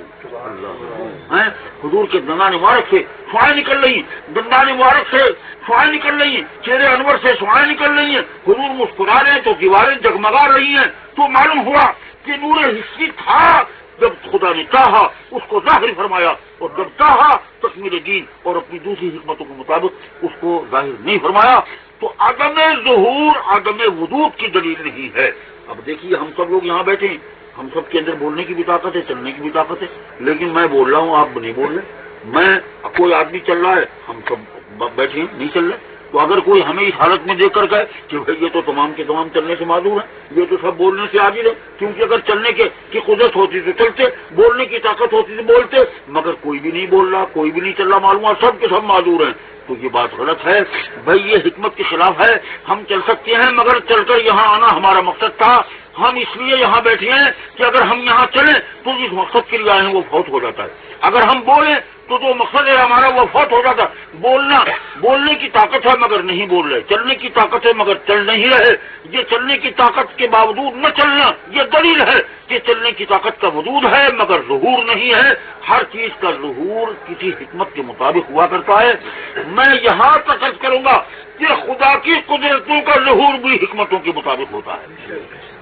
حضور کے دندان مبارک سے سوائیں نکل رہی، دندان مبارک سے سوائیں نکل رہی ہیں، چہرے انور سے سوائیں نکل رہی ہیں، حضور مسکرا رہے ہیں تو دیواریں جگمگا رہی ہیں. تو معلوم ہوا کہ نور حصی تھا، جب خدا نے چاہا اس کو ظاہر فرمایا، اور جب چاہا تکمیل دین اور اپنی دوسری حکمتوں کے مطابق اس کو ظاہر نہیں فرمایا. تو عدم ظہور عدم وجود کی دلیل نہیں ہے. اب دیکھیے ہم سب لوگ یہاں بیٹھے ہیں، ہم سب کے اندر بولنے کی بھی طاقت ہے، چلنے کی بھی طاقت ہے، لیکن میں بول رہا ہوں آپ نہیں بول رہے. میں کوئی آدمی چل رہا ہے، ہم سب بیٹھے ہیں نہیں چل رہے. تو اگر کوئی ہمیں اس حالت میں دیکھ کر گئے کہ بھائی یہ تو تمام کے تمام چلنے سے معذور ہیں، یہ تو سب بولنے سے عاجز ہے، کیونکہ اگر چلنے کے کی قدرت ہوتی تو چلتے، بولنے کی طاقت ہوتی تو بولتے، مگر کوئی بھی نہیں بول رہا، کوئی بھی نہیں چل رہا، معلوم سب کے سب معذور ہیں. تو یہ بات غلط ہے بھائی، یہ حکمت کے خلاف ہے. ہم چل سکتے ہیں مگر چل کر یہاں آنا ہمارا مقصد تھا. ہم اس لیے یہاں بیٹھے ہیں کہ اگر ہم یہاں چلیں تو جس مقصد کے لیے آئے ہیں وہ فوت ہو جاتا ہے، اگر ہم بولیں تو جو مقصد ہے ہمارا وہ فوت ہو جاتا ہے. بولنا بولنے کی طاقت ہے مگر نہیں بول رہے، چلنے کی طاقت ہے مگر چل نہیں رہے. یہ چلنے کی طاقت کے باوجود نہ چلنا یہ دلیل ہے کہ چلنے کی طاقت کا وجود ہے مگر ظہور نہیں ہے. ہر چیز کا ظہور کسی حکمت کے مطابق ہوا کرتا ہے. میں یہاں تک عرض کروں گا کہ خدا کی قدرتوں کا ظہور بھی حکمتوں کے مطابق ہوتا ہے.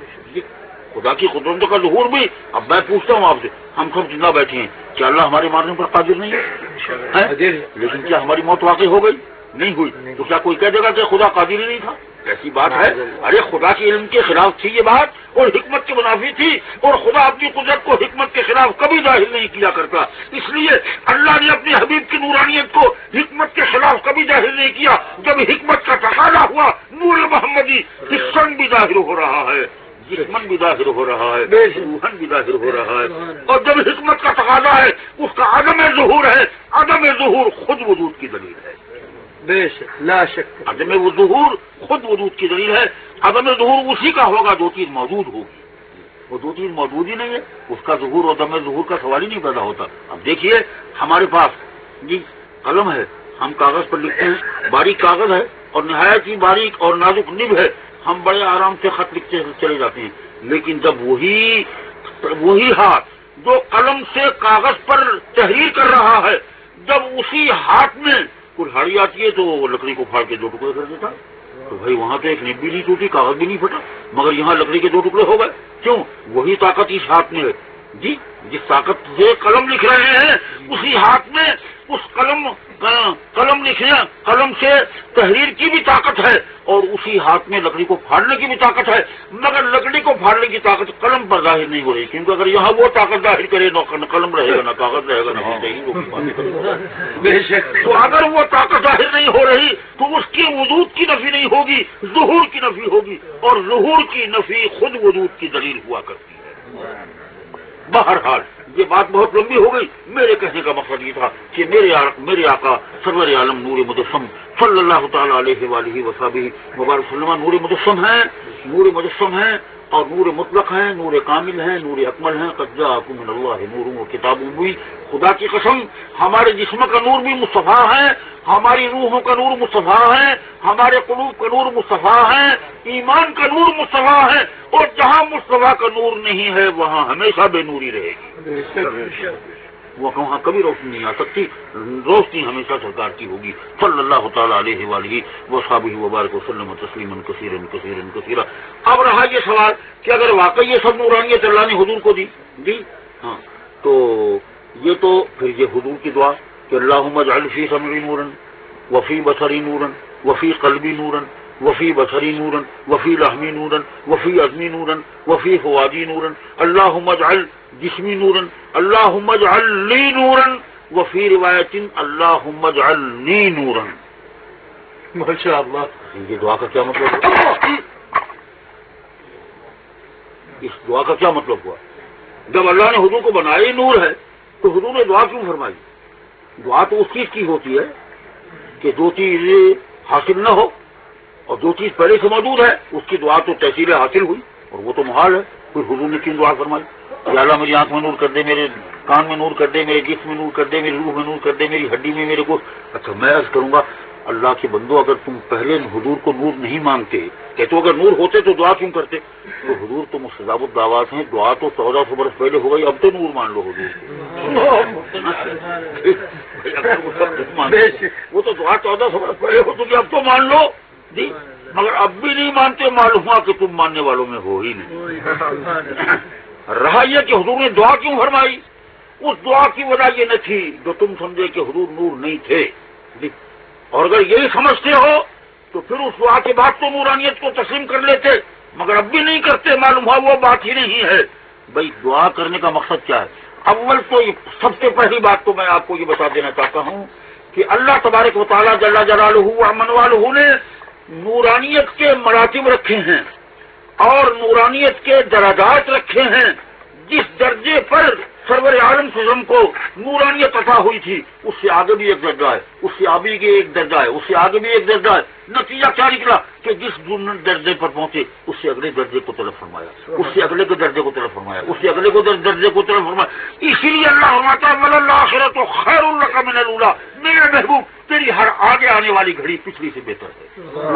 خدا کی قدرتوں کا ظہور بھی. اب میں پوچھتا ہوں آپ سے، ہم سب زندہ بیٹھے ہیں، کیا اللہ ہمارے مارنے پر قادر نہیں ہے؟ لیکن کیا ہماری موت واقع ہو گئی؟ نہیں ہوئی. تو کیا کوئی کہہ دے گا کہ خدا قادر ہی نہیں تھا؟ ایسی بات ہے؟ ارے خدا کے علم کے خلاف تھی یہ بات اور حکمت کے منافی تھی، اور خدا اپنی قدرت کو حکمت کے خلاف کبھی ظاہر نہیں کیا کرتا. اس لیے اللہ نے اپنے حبیب کی نورانیت کو حکمت کے خلاف کبھی ظاہر نہیں کیا. جب حکمت کا تقاضا ہوا نور محمدی حصن بھی ظاہر ہو رہا ہے، جسمن بھی ظاہر ہو رہا ہے، روحن بھی ظاہر ہو رہا ہے. اور جب حکمت کا تقاضا ہے اس کا عدم ظہور ہے. عدم ظہور خود وجود کی دلیل ہے، بے شک لا شک. عدم ظہور خود وجود کی دلیل ہے. عدم ظہور اسی کا ہوگا دو چیز موجود ہوگی. وہ دو چیز موجود ہی نہیں ہے، اس کا ظہور اور عدم ظہور کا سوال ہی نہیں پیدا ہوتا. اب دیکھیے ہمارے پاس جی قلم ہے، ہم کاغذ پر لکھتے ہیں، باریک کاغذ ہے اور نہایت ہی باریک اور نازک نب ہے، ہم بڑے آرام سے خط لکھتے چلے جاتے ہیں. لیکن جب وہی وہی ہاتھ جو قلم سے کاغذ پر تحریر کر رہا ہے، جب اسی ہاتھ میں کلہاڑی آتی ہے تو وہ لکڑی کو پھاڑ کے دو ٹکڑے کر دیتا. تو بھائی وہاں تو ایک نب بھی نہیں ٹوٹی، کاغذ بھی نہیں پھٹا، مگر یہاں لکڑی کے دو ٹکڑے ہو گئے. کیوں؟ وہی طاقت اس ہاتھ میں ہے. جی جس طاقت سے قلم لکھ رہے ہیں اسی ہاتھ میں اس قلم قلم لکھنے قلم سے تحریر کی بھی طاقت ہے، اور اسی ہاتھ میں لکڑی کو پھاڑنے کی بھی طاقت ہے. مگر لکڑی کو پھاڑنے کی طاقت قلم پر ظاہر نہیں ہو رہی، کیونکہ اگر یہاں وہ طاقت ظاہر کرے نہ قلم رہے گا نہ کاغذ رہے گا نہ. بے شک. تو اگر وہ طاقت ظاہر نہیں ہو رہی تو اس کی وجود کی نفی نہیں ہوگی، ظہور کی نفی ہوگی، اور ظہور کی نفی خود وجود کی دلیل ہوا کرتی ہے. بہرحال یہ بات بہت لمبی ہو گئی. میرے کہنے کا مقصد یہ تھا کہ میرے میرے آقا سرور عالم نور مجسم صلی اللہ تعالی علیہ وآلہ وصحبہ مبارک وسلم نور مجسم ہیں، نور مجسم ہیں، اور نور مطلق ہے، نور کامل ہے، نور اکمل ہے. قد جاءکم من اللہ نور و کتاب مبین. خدا کی قسم ہمارے جسم کا نور بھی مصطفیٰ ہے، ہماری روحوں کا نور مصطفیٰ ہے، ہمارے قلوب کا نور مصطفیٰ ہے، ایمان کا نور مصطفیٰ ہے. اور جہاں مصطفیٰ کا نور نہیں ہے وہاں ہمیشہ بے نوری رہے گی، وہ وہاں کبھی روشنی نہیں آ سکتی. روشنی ہمیشہ سرکار کی ہوگی صلی اللہ تعالیٰ علیہ وآلہ وصحبہ وبارک وسلم تسلیما کثیرا کثیرا کثیرا. اب رہا یہ سوال کہ اگر واقعی یہ سب نورانیت اللہ نے حضور کو دی دی ہاں تو یہ تو پھر یہ حضور کی دعا کہ اللہم اجعل فی سمعی نورا وفی بصری نورا وفی قلبی نورا وفی بصری نورا وفی لحمی نورا وفی عظمی نورا وفی فوادی نورا اللہم اجعل جسمی نورا اللہم اجعل لی نورا وفی روایت اللہم اجعلنی نورا. ماشاء اللہ. یہ دعا کا کیا مطلب ہوا؟ اس دعا کا کیا مطلب ہوا؟ جب اللہ نے حضور کو بنایا ہی نور ہے تو حضور نے دعا کیوں فرمائی؟ دعا تو اس چیز کی ہوتی ہے کہ جو چیز حاصل نہ ہو اور جو چیز پہلے سے موجود ہے اس کی دعا تو تحصیل حاصل ہوئی اور وہ تو محال ہے. پھر حضور نے کیوں دعا فرمائی؟ یا اللہ میری آنکھ میں نور کر دے، میرے کان میں نور کر دے، میرے جسم میں نور کر دے، میری روح میں نور کر دے، میری ہڈی میں میرے کو. اچھا میں عرض کروں گا اللہ کے بندو اگر تم پہلے حضور کو نور نہیں مانگتے کہ تو اگر نور ہوتے تو دعا کیوں کرتے؟ تو حضور تو مستجاب الدعوات ہیں، دعا تو چودہ سو برس پہلے ہو گئی، اب تو نور مان لو حضور. وہ تو دعا چودہ سو برس پہلے ہو چکی، اب تو مان لو جی، مگر اب بھی نہیں مانتے، معلوم ہوا کہ تم ماننے والوں میں ہو ہی نہیں. رہا یہ کہ حضور نے دعا کیوں فرمائی، اس دعا کی وجہ یہ نہ تھی جو تم سمجھے کہ حضور نور نہیں تھے. اور اگر یہی سمجھتے ہو تو پھر اس دعا کے بعد تو نورانیت کو تسلیم کر لیتے، مگر اب بھی نہیں کرتے، معلوم ہوا وہ بات ہی نہیں ہے. بھائی دعا کرنے کا مقصد کیا ہے؟ اول تو سب سے پہلی بات تو میں آپ کو یہ بتا دینا چاہتا ہوں کہ اللہ تبارک و تعالیٰ جل جلالہ و من والہ نے نورانیت کے مراتب رکھے ہیں اور نورانیت کے درجات رکھے ہیں. جس درجے پر سرور عالم سزم کو نورانیت عطا ہوئی تھی اس سے آگے بھی ایک درجہ ہے، اس سے آگے بھی ایک درجہ ہے، اس سے آگے بھی ایک درجہ ہے. نتیجہ کیا نکلا کہ جس درجے پر پہنچے اس سے اگلے درجے کو طلب فرمایا، اس سے اگلے کے درجے کو طلب فرمایا، اس سے اگلے کو درجے کو طلب فرمایا. اسی لیے اللہ فرماتا ہے وللآخرۃ خیر لک من الأولیٰ، میرے محبوب تیری ہر آگے آنے والی گھڑی پچھلی سے بہتر ہے.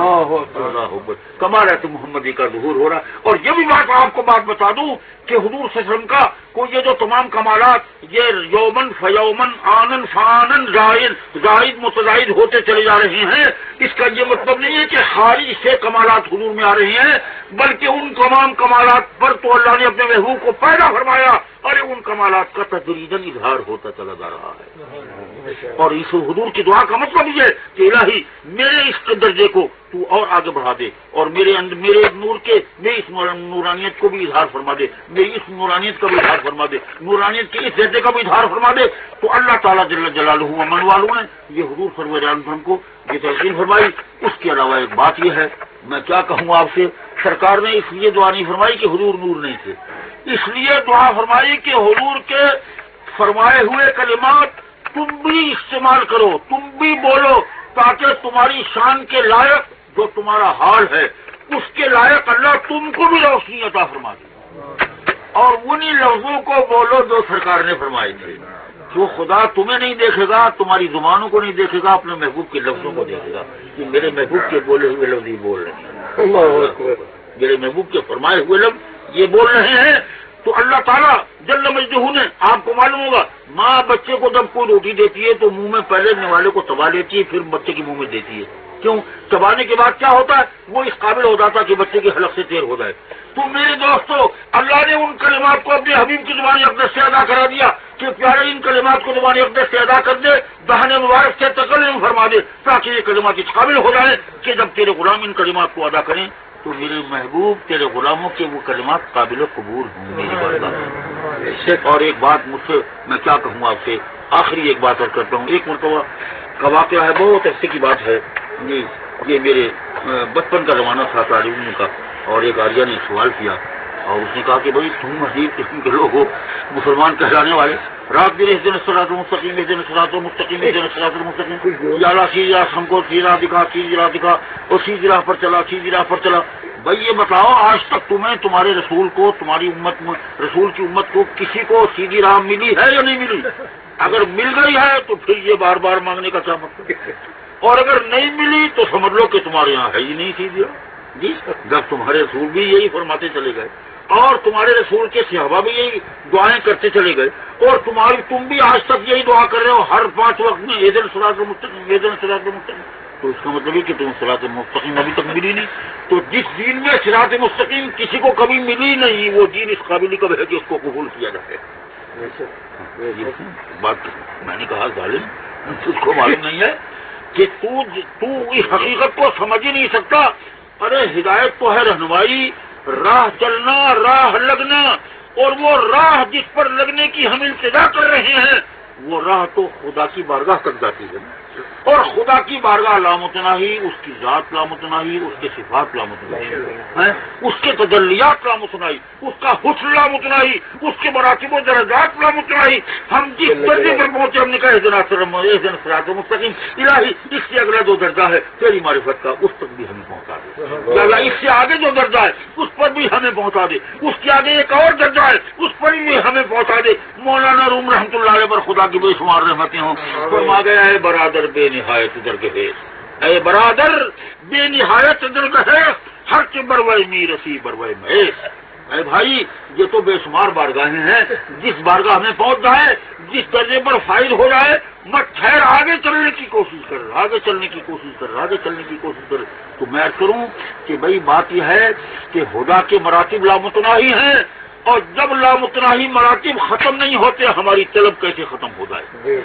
اللہ اکبر. کمال محمدی کا ظہور ہو رہا. اور یہ بھی بات آپ کو بات بتا دوں کہ حضور صلی اللہ علیہ وسلم کا کو یہ جو تمام کمالات یہ یومن فیومن آنن فانن زائد زائد متزائد ہوتے چلے جا رہے ہیں، اس کا یہ مطلب نہیں ہے کہ خارج سے کمالات حضور میں آ رہے ہیں، بلکہ ان تمام کمالات پر تو اللہ نے اپنے محبوب کو پیدا فرمایا اور ان کمالات کا تدریجاً اظہار ہوتا چلا جا رہا ہے. اور اس حضور کی دعا کا مطلب یہ ہے کہ الہی میرے اس کے درجے کو تو اور آگے بڑھا دے اور میرے اندر میرے نور کے میں اس نورانیت کو بھی اظہار فرما دے، میری اس نورانیت کا بھی اظہار فرما دے، نورانیت کے اس درجے کا بھی اظہار فرما دے. تو اللہ تعالیٰ جل جلالہ و من والوں نے یہ حضور سرور عالم کو یہ تلقین فرمائی. اس کے علاوہ ایک بات یہ ہے، میں کیا کہوں آپ سے، سرکار نے اس لیے دعا نہیں فرمائی کہ حضور نور نہیں تھے، اس لیے دعا فرمائی کہ حضور کے فرمائے ہوئے کلمات تم بھی استعمال کرو، تم بھی بولو، تاکہ تمہاری شان کے لائق جو تمہارا حال ہے اس کے لائق اللہ تم کو بھی روشنی عطا فرما دے. اور انہی لفظوں کو بولو جو سرکار نے فرمائے تھے. جو خدا تمہیں نہیں دیکھے گا، تمہاری زبانوں کو نہیں دیکھے گا، اپنے محبوب کے لفظوں کو دیکھے گا کہ میرے محبوب کے بولے ہوئے لفظ ہی بول رہے ہیں. میرے محبوب کے فرمائے ہوئے لفظ یہ بول رہے ہیں. تو اللہ تعالیٰ جل مجدہ نے آپ کو معلوم ہوگا ماں بچے کو جب کوئی روٹی دیتی ہے تو منہ میں پہلے نوالے کو چبا لیتی ہے، پھر بچے کے منہ میں دیتی ہے. کیوں؟ چبانے کے بعد کیا ہوتا ہے، وہ اس قابل ہو جاتا کہ بچے کے حلق سے تیر ہو جائے. تو میرے دوستو اللہ نے ان کلمات کو اپنے حبیب کی زبان اقدس سے ادا کرا دیا کہ پیارے ان کلمات کو زبان اقدس سے ادا کر دے، دہن مبارک سے تکلم فرما دے، تاکہ یہ کلمات اس قابل ہو جائے کہ جب تیرے غلام ان کلمات کو ادا کریں تو میرے محبوب تیرے غلاموں کے وہ کلمات قابل قبول ہوں. میری بات. اور ایک بات مجھ سے میں کیا کہوں آپ سے، آخری ایک بات اور کرتا ہوں. ایک مرتبہ کا واقعہ ہے، بہت عرصے کی بات ہے، یہ یہ میرے بچپن کا زمانہ تھا تعلیم علم کا. اور ایک آریہ نے سوال کیا اور اس نے کہا کہ بھائی تم عجیب قسم کے لوگ ہو، مسلمان کہلانے والے، رات دن اہدنا الصراط المستقیم اہدنا الصراط المستقیم اہدنا الصراط المستقیم، یا اللہ سیدھی راہ ہم کو سیدھی راہ دکھا، سیدھی راہ دکھا، اور سیدھی راہ پر چلا، سیدھی راہ پر چلا. بھائی یہ بتاؤ آج تک تمہیں تمہارے رسول کو تمہاری امت میں رسول کی امت کو کسی کو سیدھی راہ ملی ہے یا نہیں ملی؟ اگر مل گئی ہے تو پھر یہ بار بار مانگنے کا کیا مطلب ہے؟ اور اگر نہیں ملی تو سمجھ لو کہ تمہارے یہاں ہے ہی نہیں سیدھی راہ۔ جی جب تمہارے رسول بھی یہی فرماتے چلے گئے اور تمہارے رسول کے صحابہ بھی یہی دعائیں کرتے چلے گئے اور تمہاری تم بھی آج تک یہی دعا کر رہے ہو ہر پانچ وقت میں یہ دن صراط المستقیم یہ دن صراط المستقیم، تو اس کا مطلب ہے کہ تم صراط مستقیم ابھی تک ملی نہیں۔ تو جس دین میں صراط مستقیم کسی کو کبھی ملی نہیں وہ دین اس قابل کب ہے کہ اس کو قبول کیا جائے؟ بات میں نے کہا ظالم تجھ کو معلوم نہیں ہے کہ تو تو اس حقیقت کو سمجھ ہی نہیں سکتا۔ ارے ہدایت تو ہے رہنمائی، راہ چلنا، راہ لگنا، اور وہ راہ جس پر لگنے کی ہم التجا کر رہے ہیں وہ راہ تو خدا کی بارگاہ تک جاتی ہے، اور خدا کی بارگاہ لامتناہی، اس کی ذات لامتناہی، اس کے صفات لامتناہی، اس کے تجلیات لامتناہی، اس کا حسن لامتناہی، اس کے مراتب و درجات لامتناہی۔ ہم جس درجے پر پہنچے ہم نے کہا اہدنا الصراط المستقیم، الہی اس سے اگلا جو درجہ ہے تیری معرفت کا اس تک بھی ہمیں پہنچا دے، یا اللہ اس سے آگے جو درجہ ہے اس پر بھی ہمیں پہنچا دے، اس کے آگے ایک اور درجہ ہے اس پر بھی ہمیں پہنچا دے۔ مولانا روم رحمۃ اللہ علیہ پر خدا کی بے شمار رحمتیں ہوں، فرما گیا ہے برادر بے نہایت درگہیز، اے برادر بے نہایت درگہیز، ہر کے بروئے می رسی بروئے مہیش۔ اے بھائی یہ تو بے شمار بارگاہیں ہیں، جس بارگاہ میں پہنچ جائے، جس درجے پر فائز ہو جائے، مت ٹھہر آگے چلنے کی کوشش کر آگے چلنے کی کوشش کر آگے چلنے کی کوشش کر تو میں عرض کروں کہ بھائی بات یہ ہے کہ خدا کے مراتب لامتناہی ہیں، اور جب لامتناہی مراتب ختم نہیں ہوتے ہماری طلب کیسے ختم ہو جائے؟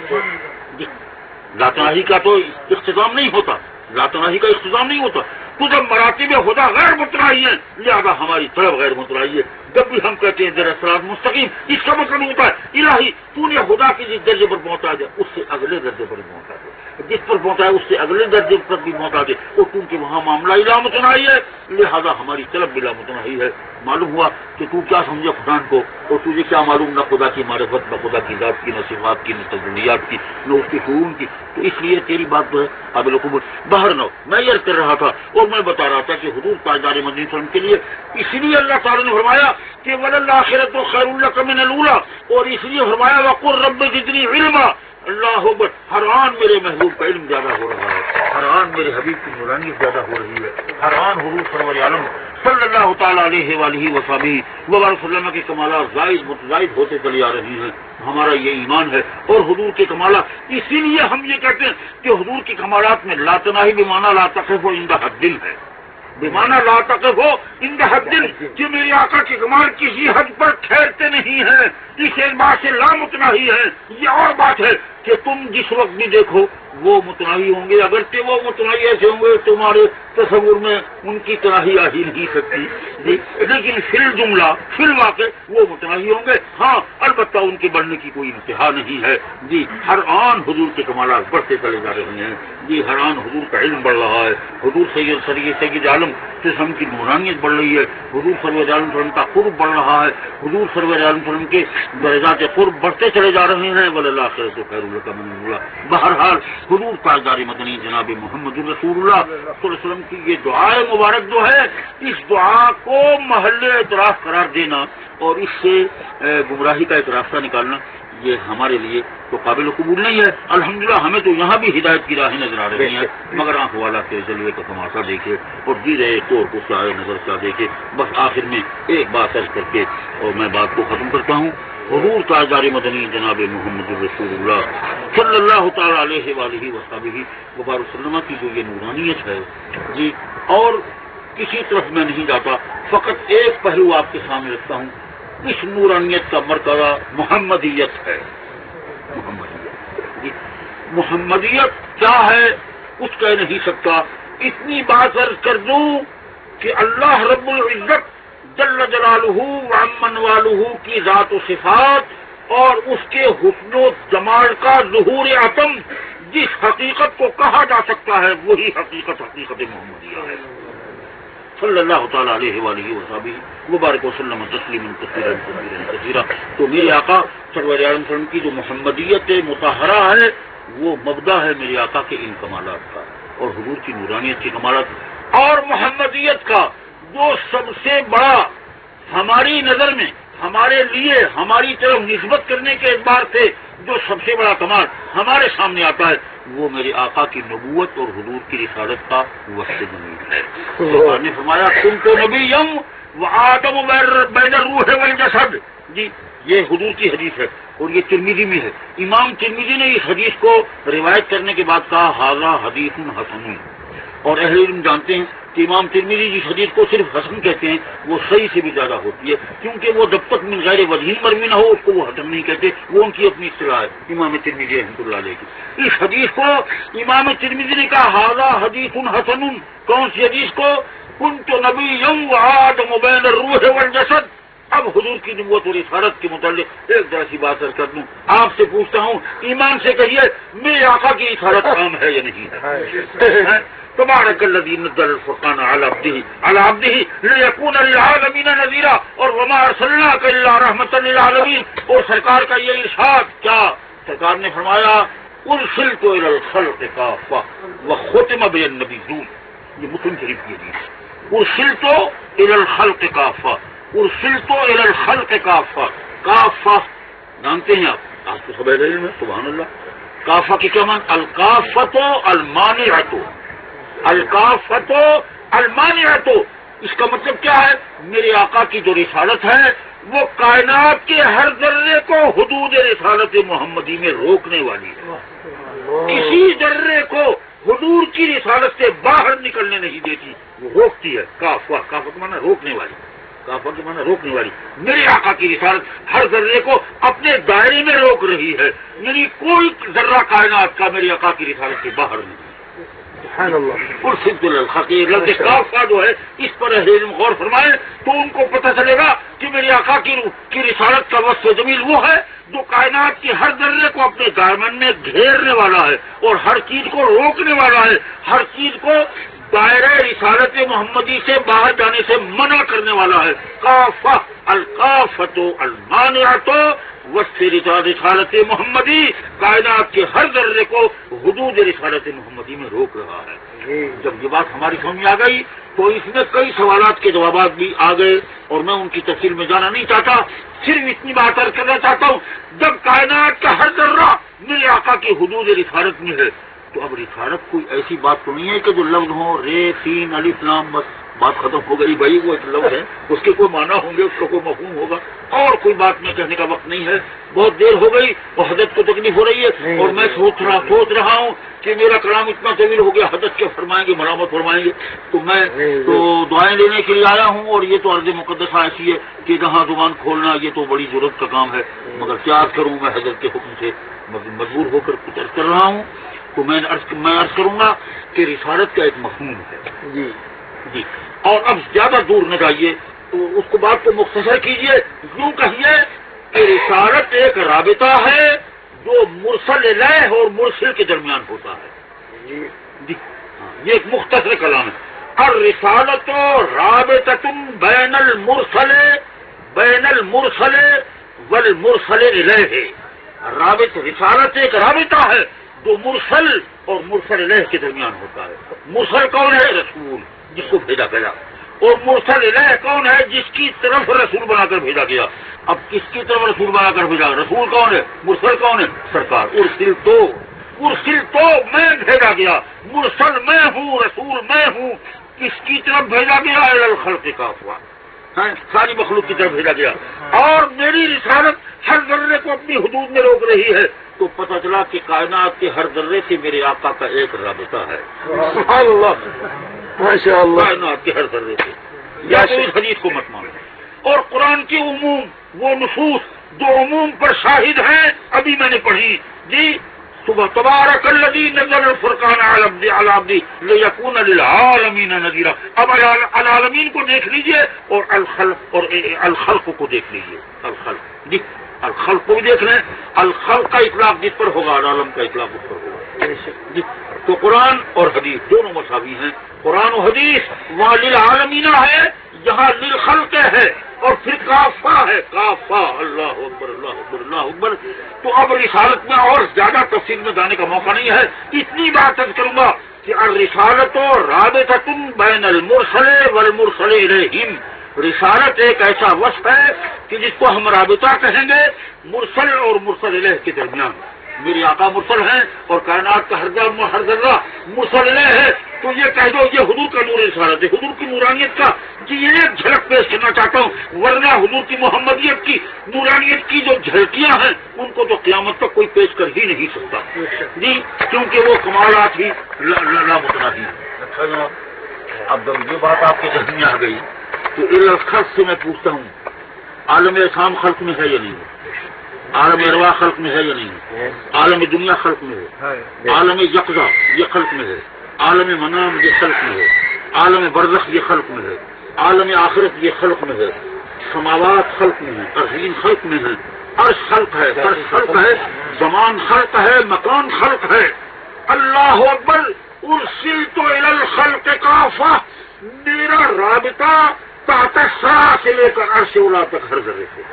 لاتناہی کا تو اختتام نہیں ہوتا، لاتناہی کا اختتام نہیں ہوتا، تو جب مراتب خدا غیر متناہی ہیں لہذا ہماری طلب غیر متناہی ہے۔ جب بھی ہم کہتے ہیں ذرا صراط مستقیم، اس کا مطلب ہوتا ہے الہی تو نے خدا کی جس درجے پر پہنچا دیا اس سے اگلے درجے پر پہنچا دے، جس پر پہنچا ہے اس سے اگلے درجے پر بھی پہنچا دے، اور کیونکہ وہاں معاملہ لامتناہی ہے لہذا ہماری طلب بھی لامتناہی ہے۔ معلوم ہوا کہ تو کیا سمجھے خدا کو، اور تجھے کیا معلوم نہ خدا کی معرفت، نہ خدا کی ذات کی، نہ صفات کی، نہ تجلیات کی، نہ اس کی شؤون کی، تو اس لیے تیری بات جو ہے قابل قبول۔ باہر نہ میں یہ کر رہا تھا اور میں بتا رہا تھا کہ حضور تاجدار مدینہ صلی اللہ علیہ وسلم کے لیے اس لیے اللہ تعالیٰ نے فرمایا کہ وَلَلْآخِرَةُ خَيْرٌ لَكَ مِنَ الْأُولَىٰ، اور اس لیے فرمایا وَقُلْ رَبِّ زِدْنِی عِلْمًا۔ اللہ اکبر، ہر آن میرے محبوب کا علم زیادہ ہو رہا ہے، ہر آن میرے حبیب کی نورانیت زیادہ ہو رہی ہے، ہر آن حضور سرور عالم صلی اللہ تعالیٰ علیہ وآلہ وصحبہ وبارک وسلم کے کمالات زائد متزائد ہوتے چلی آ رہی ہیں۔ ہمارا یہ ایمان ہے، اور حضور کے کمالات اسی لیے ہم یہ کہتے ہیں کہ حضور کے کمالات میں لا تناہی بمعنی لا تقف عند حد دل ہے، بمعنی لا تقف عند حد دل، کہ میرے آقا کے کمال کسی حد پر ٹھہرتے نہیں ہیں، اس اعتبار سے لا متناہی ہے۔ یہ اور بات ہے کہ تم جس وقت بھی دیکھو وہ متناہی ہوں گے، اگرچہ وہ متناہی ایسے ہوں گے تمہارے تصور میں ان کی تناہی آ ہی نہیں سکتی، لیکن فی الجملہ فی الواقع وہ متناہی ہوں گے۔ ہاں البتہ ان کے بڑھنے کی کوئی انتہا نہیں ہے۔ جی ہر آن حضور کے کمالات بڑھتے چلے جا رہے ہیں، جی ہر آن حضور کا علم بڑھ رہا ہے، حضور سید سید سید عالم جسم کی نورانیت بڑھ رہی ہے، حضور سرور عالم وسلم کا قرب بڑھ رہا ہے، حضور سرور عالم وسلم کے درجات قرب بڑھتے چلے جا رہے ہیں۔ وَلَلْآخِرَةُ خَيْرٌ لَكَ مِنَ الْأُولَىٰ۔ بہرحال حضور تاجدار مدنی جناب محمد رسول اللہ صلی اللہ علیہ وسلم کی یہ دعائے مبارک جو ہے، اس دعا کو محل اعتراف قرار دینا اور اس سے گمراہی کا ایک راستہ نکالنا یہ ہمارے لیے تو قابل قبول نہیں ہے۔ الحمدللہ ہمیں تو یہاں بھی ہدایت کی راہیں نظر آ رہی ہیں، مگر آنکھ والا کے جلوے کا تماشا دیکھے اور جی رہے تو کو کیا نظر کیا دیکھے۔ بس آخر میں ایک بات عرض کر کے اور میں بات کو ختم کرتا ہوں۔ حضور تاجدار مدنی جناب محمد رسول اللہ صلی اللہ تعالیٰ علیہ وآلہ وصحبہ وبارک وسلم کی جو یہ نورانیت ہے جی، اور کسی طرف میں نہیں جاتا، فقط ایک پہلو آپ کے سامنے رکھتا ہوں۔ اس نورانیت کا مرکزہ محمدیت ہے۔ محمدیت جی، محمدیت کیا ہے کچھ کہہ نہیں سکتا، اتنی بات عرض کر دوں کہ اللہ رب العزت جل جلالہ وعمن والہ کی ذات و صفات اور اس کے حسن و جمال کا ظہور عتم جس حقیقت کو کہا جا سکتا ہے وہی حقیقت حقیقت محمدیہ ہے۔ صلی اللہ تعالیٰ علیہ وآلہ وصحبہ وبارک وسلم تسلیما کثیرا کثیرا کثیرا۔ تو میرے آقا سرور عالم وسلم کی جو محمدیت مطہرہ ہے وہ مبدا ہے میرے آقا کے ان کمالات کا اور حضور کی نورانیت کے کمالات، اور محمدیت کا جو سب سے بڑا ہماری نظر میں ہمارے لیے ہماری طرف نسبت کرنے کے اعتبار سے جو سب سے بڑا کمال ہمارے سامنے آتا ہے وہ میرے آقا کی نبوت اور حضور کی رسالت کا وصف زمین ہے. اللہ نے فرمایا تم تو نبی یم و آدم بین الروح والجسد. جی یہ حضور کی حدیث ہے اور یہ ترمذی میں ہے. امام ترمذی نے اس حدیث کو روایت کرنے کے بعد کہا ھذا حدیث حسن. اور اہل علم جانتے ہیں کہ امام ترمذی جس حدیث کو صرف حسن کہتے ہیں وہ صحیح سے بھی زیادہ ہوتی ہے, کیونکہ وہ جب تک من غیر وجہ مروی نہ ہو اس کو وہ حسن نہیں کہتے, وہ ان کی اپنی اصطلاح ہے امام ترمذی رحمۃ اللہ علیہ کی. اس حدیث کو امام ترمذی نے کہا ھذا حدیث حسن. کون سی حدیث کو؟ کنت نبی و آدم بین الروح والجسد. اب حضور کی نبوت اور رسالت کے متعلق ایک ذرا سی بات کر دوں. آپ سے پوچھتا ہوں ایمان سے کہیے میرے آقا کی رسالت عام ہے یا نہیں ہے؟ تبارک الذی نزل الفرقان علی عبدہ علی عبدہ لیکون للعالمین نذیرا. اور وما ارسلناک الا رحمۃ للعالمین. اور سرکار کا یہ ارشاد کیا سرکار نے فرمایا ارسلت الی الخلق کافۃ وختم بالنبیون. یہ مسلم شریف کی حدیث. ارسلت الی الخلق کافۃ ارسلت الی الخلق کافۃ. کافۃ جانتے ہیں آپ, آپ کو سب علم ہے سبحان اللہ. کافہ کی کیا معنی؟ الکافۃ المانعۃ. الکافۃ المانعۃ اس کا مطلب کیا ہے؟ میرے آقا کی جو رسالت ہے وہ کائنات کے ہر ذرے کو حدود رسالت محمدی میں روکنے والی ہے. کسی ذرے کو حضور کی رسالت سے باہر نکلنے نہیں دیتی, وہ روکتی ہے. کافہ کافہ کے معنی روکنے والی, کافہ کے معنی روکنے والی. میرے آقا کی رسالت ہر ذرے کو اپنے دائرے میں روک رہی ہے, یعنی کوئی ذرہ کائنات کا میرے آقا کی رسالت سے باہر نہیں. سبحان اللہ. ارسلت الی الخلق لفظ کافہ جو ہے اس پر اہل علم غور فرمائے تو ان کو پتہ چلے گا کہ میرے آقا کی کی رسالت کا وصف جمیل وہ ہے جو کائنات کی ہر ذرے کو اپنے دامن میں گھیرنے والا ہے اور ہر چیز کو روکنے والا ہے, ہر چیز کو دائرہ رسالت محمدی سے باہر جانے سے منع کرنے والا ہے. کافہ الکافۃ المانعۃ وصف رسالت محمدی کائنات کے ہر ذرے کو حدود رسالت محمدی میں روک رہا ہے. جب یہ بات ہماری سمجھ میں آ گئی تو اس میں کئی سوالات کے جوابات بھی آ گئے اور میں ان کی تفصیل میں جانا نہیں چاہتا, صرف اتنی بات عرض کرنا چاہتا ہوں جب کائنات کا ہر ذرہ میرے آقا کی حدود رسالت میں ہے تو اب رسالت کوئی ایسی بات تو نہیں ہے کہ جو لفظ ہوں رے سین الف لام بس بات ختم ہو گئی. بھائی وہ ایک لفظ ہے, اس کے کوئی معنی ہوں گے, اس کا کوئی مفہوم ہوگا, اور کوئی بات میں کہنے کا وقت نہیں ہے. بہت دیر ہو گئی اور حضرت کو تکلیف ہو رہی ہے اور میں سوچ رہا سوچ رہا ہوں کہ میرا کلام اتنا طویل ہو گیا, حضرت کیا فرمائیں گے, مرامت فرمائیں گے, تو میں تو دعائیں لینے کے لیے آیا ہوں. اور یہ تو عرض مقدسہ ایسی ہے کہ جہاں زبان کھولنا یہ تو بڑی ضرورت کا کام ہے, مگر کیا عرض کروں میں حضرت کے حکم سے مجبور ہو کر کچھ عرض کر رہا ہوں. تو میں میں عرض کروں گا کہ رسالت کا ایک مفہوم ہے. جی جی اور اب زیادہ دور نہ جائیے تو اس کو بات کو مختصر کیجئے. یوں کہیے کہ رسالت ایک رابطہ ہے جو مرسل الیہ اور مرسل کے درمیان ہوتا ہے. جی یہ ایک مختصر کلام ہے. الرسالت رابطۃ بین المرسل بین المرسل والمرسل الیہ. رابط رسالت ایک رابطہ ہے جو مرسل اور مرسل الیہ کے درمیان ہوتا ہے. مرسل کون ہے؟ رسول جس کو بھیجا گیا, اور مرسل الیہ کون ہے؟ جس کی طرف رسول بنا کر بھیجا گیا. اب کس کی طرف رسول بنا کر بھیجا؟ رسول کون ہے؟ مرسل کون ہے؟ سرکار. ارسل تو ارسل تو میں بھیجا گیا, مرسل میں ہوں, رسول میں ہوں. کس کی طرف بھیجا گیا؟ الی الخلق کافۃ, ساری مخلوق کی طرف بھیجا گیا. اور میری رسالت ہر ذرے کو اپنی حدود میں روک رہی ہے. تو پتہ چلا کہ کائنات کے ہر ذرے سے میرے آقا کا ایک رابطہ ہے. سبحان اللہ, ماشاء اللہ. کائنات کے ہر ذرے سے. یا تو اس حدیث کو مت مانو. اور قرآن کی عموم وہ نصوص جو عموم پر شاہد ہیں ابھی میں نے پڑھی. جی صبح تبارک الذی نزل الفرقان علی عبدہ لیکون للعالمین نذیرا. اب العالمین کو دیکھ لیجئے اور الخلق اور الخلق کو دیکھ لیجئے. الخلق جی الخلق کو بھی دیکھ لیں. الخلق کا اطلاق جس پر ہوگا العالم کا اطلاق اس پر ہوگا. جی تو قرآن اور حدیث دونوں مساوی ہیں. قرآن و حدیث وہاں للعالمین ہے, یہاں للخلق ہے, اور پھر کافہ ہے. کافہ اللہ اکبر اللہ اکبر اللہ اکبر. تو اب رسالت میں اور زیادہ تفصیل میں جانے کا موقع نہیں ہے. اتنی بات عرض کروں گا کہ الرسالت رابطۃ بین المرسل والمرسل الیہم، رسالت ایک ایسا وصف ہے کہ جس کو ہم رابطہ کہیں گے مرسل اور مرسل الیہ کے درمیان. میری آقا مرسل ہیں اور کائنات کا ہر ذرہ ہر ذرہ مرسل الیہ ہے، تو یہ کہہ دو یہ حضور کا نور رسالت ہے، حضور کی نورانیت کا کہ یہ ایک جھلک پیش کرنا چاہتا ہوں، ورنہ حضور کی محمدیت کی نورانیت کی جو جھلکیاں ہیں ان کو تو قیامت تک کوئی پیش کر ہی نہیں سکتا جی، کیونکہ وہ کمالات ہی لامتناہی ہیں. اچھا جناب، اب جب یہ بات آپ کے ذہن میں آ گئی تو الخص سے میں پوچھتا ہوں، عالم اسلام خلق میں ہے یا نہیں ہے؟ عالم ارواح خلق میں ہے یا نہیں ہے؟ عالم دنیا خلق میں ہے؟ عالم یقظہ یہ خلق میں ہے؟ عالم منام یہ خلق میں ہے؟ عالم برزخ یہ خلق میں ہے؟ عالم آخرت یہ خلق میں ہے؟ سماوات خلق میں ہے، ارضین خلق میں ہے، عرش خلق ہے، فرش خلق ہے، زمان خلق ہے، مکان خلق ہے. اللہ اکبر، ارسلت الی الخلق کافہ، میرا رابطہ تحت الثری سے لے کر عرش اولی تک ہر ذرے سے.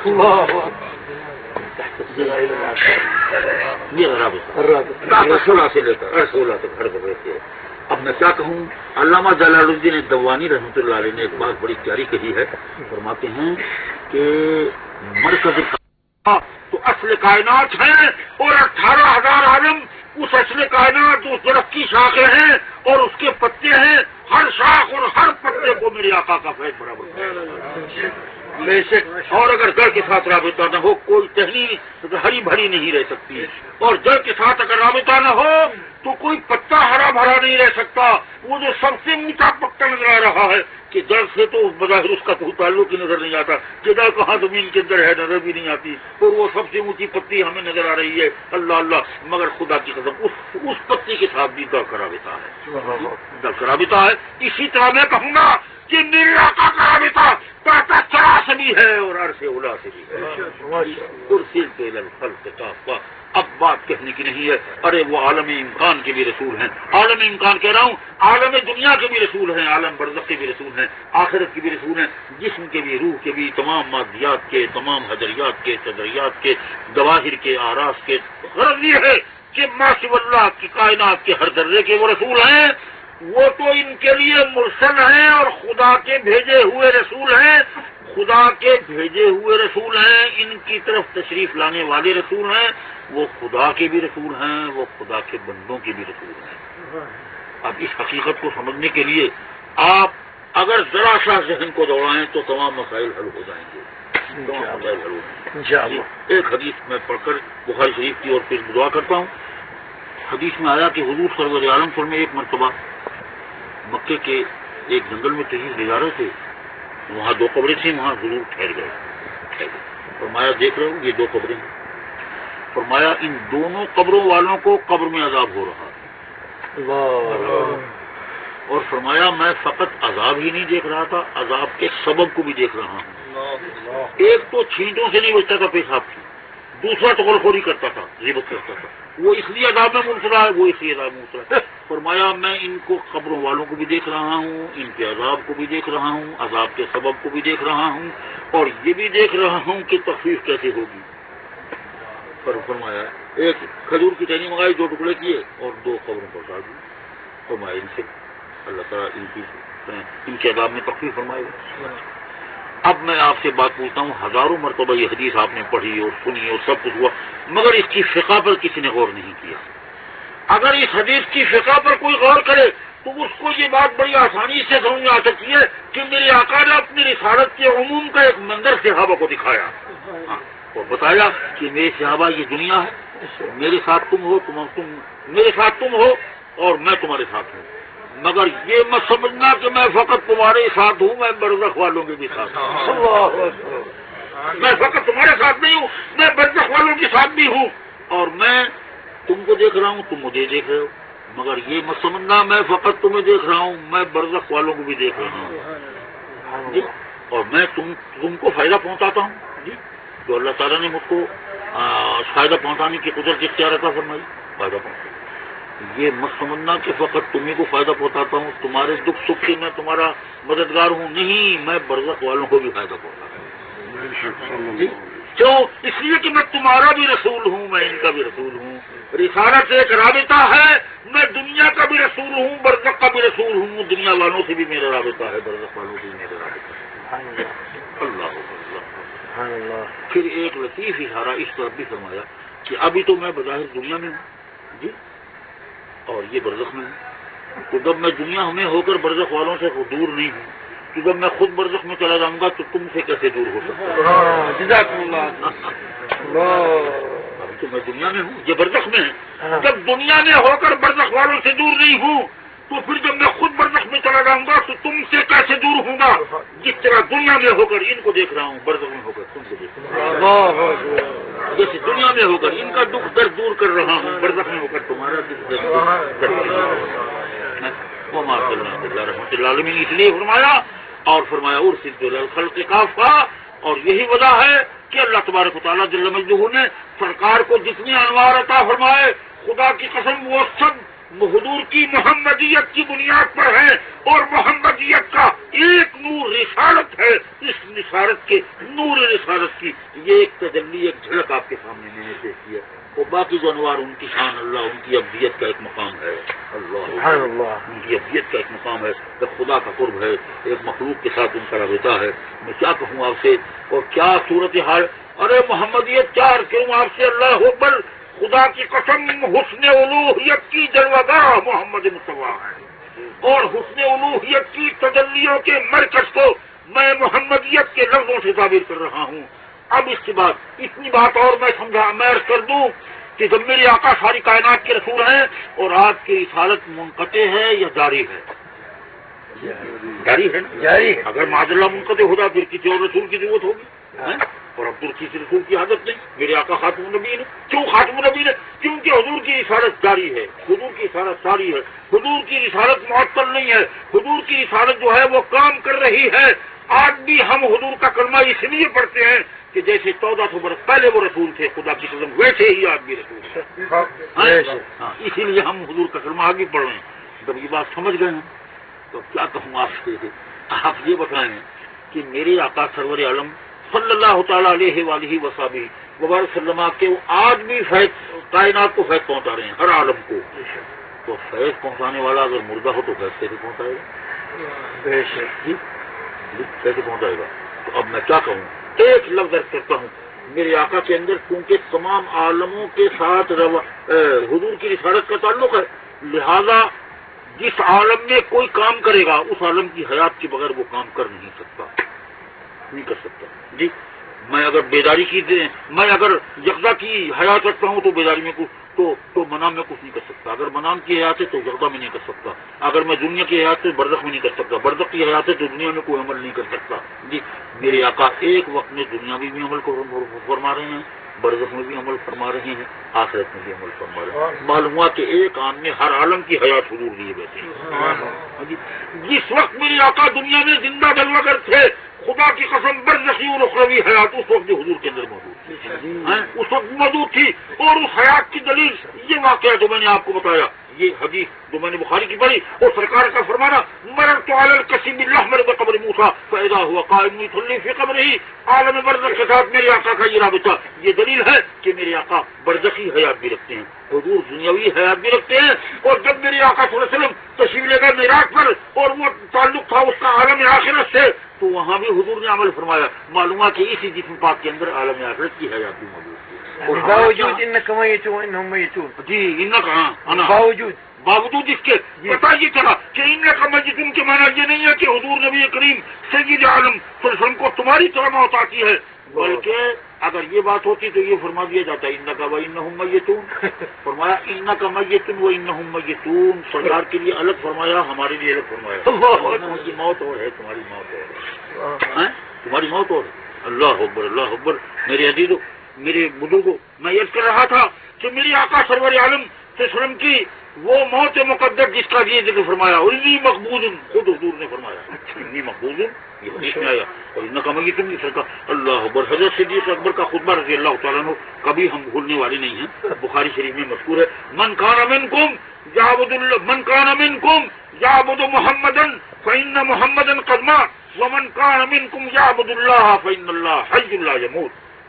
میرا رابطہ تحت الثری سے لے کر عرش اولی تک ہر ذرے سے. اب میں کیا کہوں، علامہ جلال الدین الدوانی رحمۃ اللہ علیہ نے ایک بات بڑی پیاری کہی ہے. فرماتے ہیں کہ مرکز تو اصل کائنات ہے اور اٹھارہ ہزار عالم اس اصل کائنات اس درخت کی شاخیں ہیں اور اس کے پتے ہیں. ہر شاخ اور ہر پتے کو میرے آقا کا فیض برابر ہے. بے شک، اور اگر جڑ کے ساتھ رابطہ نہ ہو کوئی ٹہنی ہری بھری نہیں رہ سکتی، اور جڑ کے ساتھ اگر رابطہ نہ ہو تو کوئی پتا ہرا بھرا نہیں رہ سکتا. وہ جو سب سے اونچا پتا نظر آ رہا ہے کہ جڑ سے تو بظاہر اس کا کوئی تعلق ہی نظر نہیں آتا، جڑ کہاں زمین کے اندر ہے نظر بھی نہیں آتی، اور وہ سب سے اونچی پتی ہمیں نظر آ رہی ہے. اللہ اللہ، مگر خدا کی قسم اس اس پتی کے ساتھ بھی جڑ کا رابطہ ہے، جڑ کا رابطہ ہے. اسی طرح میں کہوں گا کہ میرے آقا کا رابطہ تحت چرا سے بھی ہے اور عرش اولی سے بھی ہے. ارسلت الی الخلق کافہ. اب بات کہنے کی نہیں ہے، ارے وہ عالم امکان کے بھی رسول ہیں، عالم امکان کہہ رہا ہوں، عالم دنیا کے بھی رسول ہیں، عالم برزخ کے بھی رسول ہیں، آخرت کے بھی رسول ہیں، جسم کے بھی، روح کے بھی، تمام مادیات کے، تمام حجریات کے، صدریات کے، ظواہر کے، آراز کے. غرض یہ ہے کہ ما سوی اللہ کی کائنات کے ہر ذرے کے وہ رسول ہیں. وہ تو ان کے لیے مرسل ہیں اور خدا کے بھیجے ہوئے رسول ہیں، خدا کے بھیجے ہوئے رسول ہیں، ان کی طرف تشریف لانے والے رسول ہیں. وہ خدا کے بھی رسول ہیں، وہ خدا کے بندوں کے بھی رسول ہیں. اب اس حقیقت کو سمجھنے کے لیے آپ اگر ذرا سا ذہن کو دوڑائیں تو تمام مسائل حل ہو جائیں گے. تمام مسائل حل ہو جائیں گے. ایک حدیث میں پڑھ کر بخاری شریف کی اور پھر دعا کرتا ہوں. حدیث میں آیا کہ حضور سرور عالم فرمائے میں ایک مرتبہ مکے کے ایک جنگل میں تشریف لے جا رہے تھے، وہاں دو قبریں تھیں، وہاں ضرور ٹھہر گئے. فرمایا دیکھ رہے ہو یہ دو قبریں ہیں. فرمایا ان دونوں قبروں والوں کو قبر میں عذاب ہو رہا ہے. اور فرمایا میں فقط عذاب ہی نہیں دیکھ رہا تھا، عذاب کے سبب کو بھی دیکھ رہا ہوں. ایک تو چھینٹوں سے نہیں بچتا تھا پیشاب کی، دوسرا ٹغل خوری کرتا تھا، غیبت کرتا تھا، وہ اس لیے عذاب میں مبتلا ہے، وہ اس لیے عذاب میں مبتلا ہے. فرمایا میں ان کو قبروں والوں کو بھی دیکھ رہا ہوں، ان کے عذاب کو بھی دیکھ رہا ہوں، عذاب کے سبب کو بھی دیکھ رہا ہوں، اور یہ بھی دیکھ رہا ہوں کہ تخفیف کیسے ہوگی. پر فرمایا ایک کھجور کی ٹہنی منگائی، دو ٹکڑے کیے اور دو قبروں پر ڈال دی. فرمایا ان سے اللہ تعالیٰ ان کی ان کے عذاب میں تخفیف فرمائے. اب میں آپ سے بات پوچھتا ہوں، ہزاروں مرتبہ یہ حدیث آپ نے پڑھی اور سنی اور سب کچھ ہوا، مگر اس کی فقہ پر کسی نے غور نہیں کیا. اگر اس حدیث کی فقہ پر کوئی غور کرے تو اس کو یہ بات بڑی آسانی سے سمجھ میں آ سکتی ہے کہ میرے آقا نے اپنی رسالت کے عموم کا ایک منظر صحابہ کو دکھایا اور بتایا کہ میرے صحابہ یہ دنیا ہے، میرے ساتھ تم ہو، تم تم میرے ساتھ تم ہو اور میں تمہارے ساتھ ہوں، مگر یہ مت سمجھنا کہ میں فقط تمہارے ساتھ ہوں، میں برزخ والوں کے بھی ساتھ ہوں. میں فقط تمہارے ساتھ نہیں ہوں، میں برزخ والوں کے ساتھ بھی ہوں، اور میں تم کو دیکھ رہا ہوں، تم مجھے دیکھ رہے ہو، مگر یہ مت سمجھنا میں فقط تمہیں دیکھ رہا ہوں، میں برزخ والوں کو بھی دیکھ رہا ہوں جی، اور میں تم تم کو فائدہ پہنچاتا ہوں جی. جو اللہ تعالیٰ نے مجھ کو فائدہ پہنچانے کی قدرت اختیار عطا فرمائی، فائدہ پہنچا. یہ مت سمجھنا کہ فقط تمہیں کو فائدہ پہنچاتا ہوں، تمہارے دکھ سکھ سے میں تمہارا مددگار ہوں، نہیں، میں برزخ والوں کو بھی فائدہ پہنچاتا ہوں جی. کیوں؟ اس لیے کہ میں تمہارا بھی رسول ہوں، میں ان کا بھی رسول ہوں. رسالت ایک رابطہ ہے، میں دنیا کا بھی رسول ہوں، برزخ کا بھی رسول ہوں. دنیا والوں سے بھی میرا رابطہ ہے، برزخ والوں سے بھی میرا رابطہ ہے. اللہ اللہ. پھر ایک لطیف اشارہ اس طرف بھی فرمایا کہ ابھی تو میں بظاہر دنیا میں ہوں جی، اور یہ برزخ میں ہوں. تو جب میں دنیا میں ہو کر برزخ والوں سے دور نہیں ہوں، کہ جب میں خود برزخ میں چلا جاؤں گا تو تم سے کیسے دور ہو سکتا ہے؟ ابھی تو میں دنیا میں ہوں، یہ برزخ میں ہے. جب دنیا میں ہو کر برزخ والوں سے دور نہیں ہوں تو پھر جب میں خود برزخ میں چلا جاؤں گا تو تم سے کیسے دور ہوں گا؟ جس طرح دنیا میں ہو کر ان کو دیکھ رہا ہوں، برزخ میں ہو کر تم کو دیکھ رہا ہوں. جیسے دنیا میں ہو کر ان کا دکھ درد دور کر رہا ہوں، برزخ میں ہو کر تمہارا دکھ درد دور کر رہا ہوں. وہ ماشاءاللہ رحمۃ اللہ علیہ اس لیے فرمایا اور فرمایا ارسلت الی الخلق کافہ. اور یہی وجہ ہے کہ اللہ تبارک و تعالیٰ جل مجدہ نے سرکار کو جتنی انوار عطا فرمائے، خدا کی قسم وہ سب حضور کی محمدیت کی بنیاد پر ہے. اور محمدیت کا ایک نور رسالت ہے. اس رسالت کے نور رسالت کی یہ ایک تجلی، ایک جھلک آپ کے سامنے میں نے پیش کی ہے. وہ باقی جو انوار ان کی شان اللہ، ان کی ابدیت کا ایک مقام ہے. اللہ اللہ ان کی ابدیت کا ایک مقام ہے، جب خدا کا قرب ہے، ایک مخلوق کے ساتھ ان کا رابطہ ہے. میں کیا کہوں آپ سے اور کیا صورت حال. ارے محمدیت کیا کہوں آپ سے، اللہ اکبر. خدا کی قسم حسن الوہیت کی جلوگاہ محمد مصطفیٰ ہے، اور حسن الوہیت کی تجلیوں کے مرکز کو میں محمدیت کے لفظوں سے تعبیر کر رہا ہوں. اب اس کے بعد اتنی بات اور میں سمجھا میں عرض کر دوں کہ جب میرے آقا ساری کائنات کے رسول ہیں اور آج کی رسالت منقطع ہے یا جاری ہے؟ جاری ہے جاری. اگر معاذ اللہ منقطع ہو جائے پھر کسی اور رسول کی ضرورت ہوگی، اور اب تو کسی رسول کی عادت نہیں. میرے آقا خاتم النبی نے. کیوں خاتم النبی نے؟ کیونکہ حضور کی رسالت جاری ہے، حضور کی رسالت ساری ہے، حضور کی رسالت معطل نہیں ہے. حضور کی رسالت جو ہے وہ کام کر رہی ہے. آج بھی ہم حضور کا کلمہ اس لیے پڑھتے ہیں کہ جیسے چودہ سو برس پہلے وہ رسول تھے خدا کی قسم، ویسے ہی آج بھی رسول ہے. ہاں اسی لیے ہم حضور کا کلمہ آگے پڑھ رہے ہیں. جب یہ بات سمجھ گئے ہیں تو کیا کہوں آپ سے، آپ یہ بتائیں کہ میرے آقا سرور عالم صلی اللہ تعالیٰ علیہ وآلہ وصحبہ وبارک وسلم کے آج بھی فیض کائنات کو فیض پہنچا رہے ہیں، ہر عالم کو. تو فیض پہنچانے والا اگر مردہ ہو تو فیض کیسے پہنچائے گا؟ جی کیسے پہنچائے گا؟ تو اب میں کیا کہوں، ایک لفظ عرض کرتا ہوں. میرے آقا کے اندر کیونکہ تمام عالموں کے ساتھ حضور کی رسالت کا تعلق ہے، لہذا جس عالم میں کوئی کام کرے گا اس عالم کی حیات کے بغیر وہ کام کر نہیں سکتا، نہیں کر سکتا. جی میں اگر بیداری کی دیں، میں اگر یکدا کی حیات رکھتا ہوں تو بیداری میں کچھ تو تو منام میں کچھ نہیں کر سکتا. اگر منام کی حیات ہے تو یکدا میں نہیں کر سکتا. اگر میں دنیا کی حیات ہے برزخ میں نہیں کر سکتا. برزخ کی حیات ہے تو دنیا میں کوئی عمل نہیں کر سکتا. جی میرے آقا ایک وقت میں دنیا میں بھی عمل فرما رہے ہیں، برزخ میں بھی عمل فرما رہے ہیں، آخرت میں بھی عمل فرما رہے ہیں. معلوم ہوا کہ ایک آن میں ہر عالم کی حیات حضور لیے بیٹھے ہیں. جس وقت میرے آقا دنیا میں زندہ جلوگر تھے، خدا کی قسم برزخی اور اخروی حیات اس وقت بھی حضور کے اندر موجود تھی، اس وقت موجود تھی. اور اس حیات کی دلیل یہ واقعہ جو میں نے آپ کو بتایا، یہ حدیث جو میں نے بخاری کی پڑھی، اور سرکار کا فرمانا مررت علی القصیب الاحمر بقبر موسیٰ فاذا هو قائم يصلي في قبره. عالم برزخ کے ساتھ میرے آقا کا یہ رابطہ، یہ دلیل ہے کہ میرے آقا برزخی حیات بھی رکھتے ہیں، حضور دنیاوی حیات بھی رکھتے ہیں. اور جب میرے آقا صلی اللہ علیہ وسلم تشریف لے گئے معراج پر اور وہ تعلق تھا اس کا عالم آخرت سے، تو وہاں بھی حضور نے عمل فرمایا. معلوم ہے کہ اسی جسم پاک کے اندر عالم آخرت کی حیات بھی موجود تھی. باوجود انک میتون انہم میتون. جی انک ہاں باوجود باوجود اس کے پتا یہ چلا کہ انک میتون کے معنی یہ نہیں ہے کہ حضور نبی کریم سید عالم صلی اللہ علیہ وسلم کو تمہاری طرح موت آتی ہے، بلکہ اگر یہ بات ہوتی تو یہ فرما دیا جاتا ہے انک و انہم میتون. فرمایا انک میتون و انہم میتون. سرکار کے لیے الگ فرمایا، ہمارے لیے الگ فرمایا. تمہاری موت اور ہے، تمہاری موت اور ہے، تمہاری موت اور. اللہ اکبر اللہ اکبر. میرے عزیزو میرے بزرگوں، میں یہ کر رہا تھا کہ میری آقا سرور عالم صلی اللہ علیہ وسلم کی وہ موت مقدر جس کا یہ ذکر فرمایا، انی مقبول، خود حضور نے فرمایا انی مقبول، یہ حدیث میں آیا. اور ان کا مجھے تم نہیں سکتا. اللہ اکبر. حضرت صدیق اکبر کا خطبہ رضی اللہ تعالیٰ عنہ کبھی ہم بھولنے والے نہیں ہیں. بخاری شریف میں مذکور ہے، من کان منکم یعبد من کان منکم یعبد محمدا فإن محمدا قد مات ومن کان منکم یعبد اللہ فإن اللہ حی لا یموت.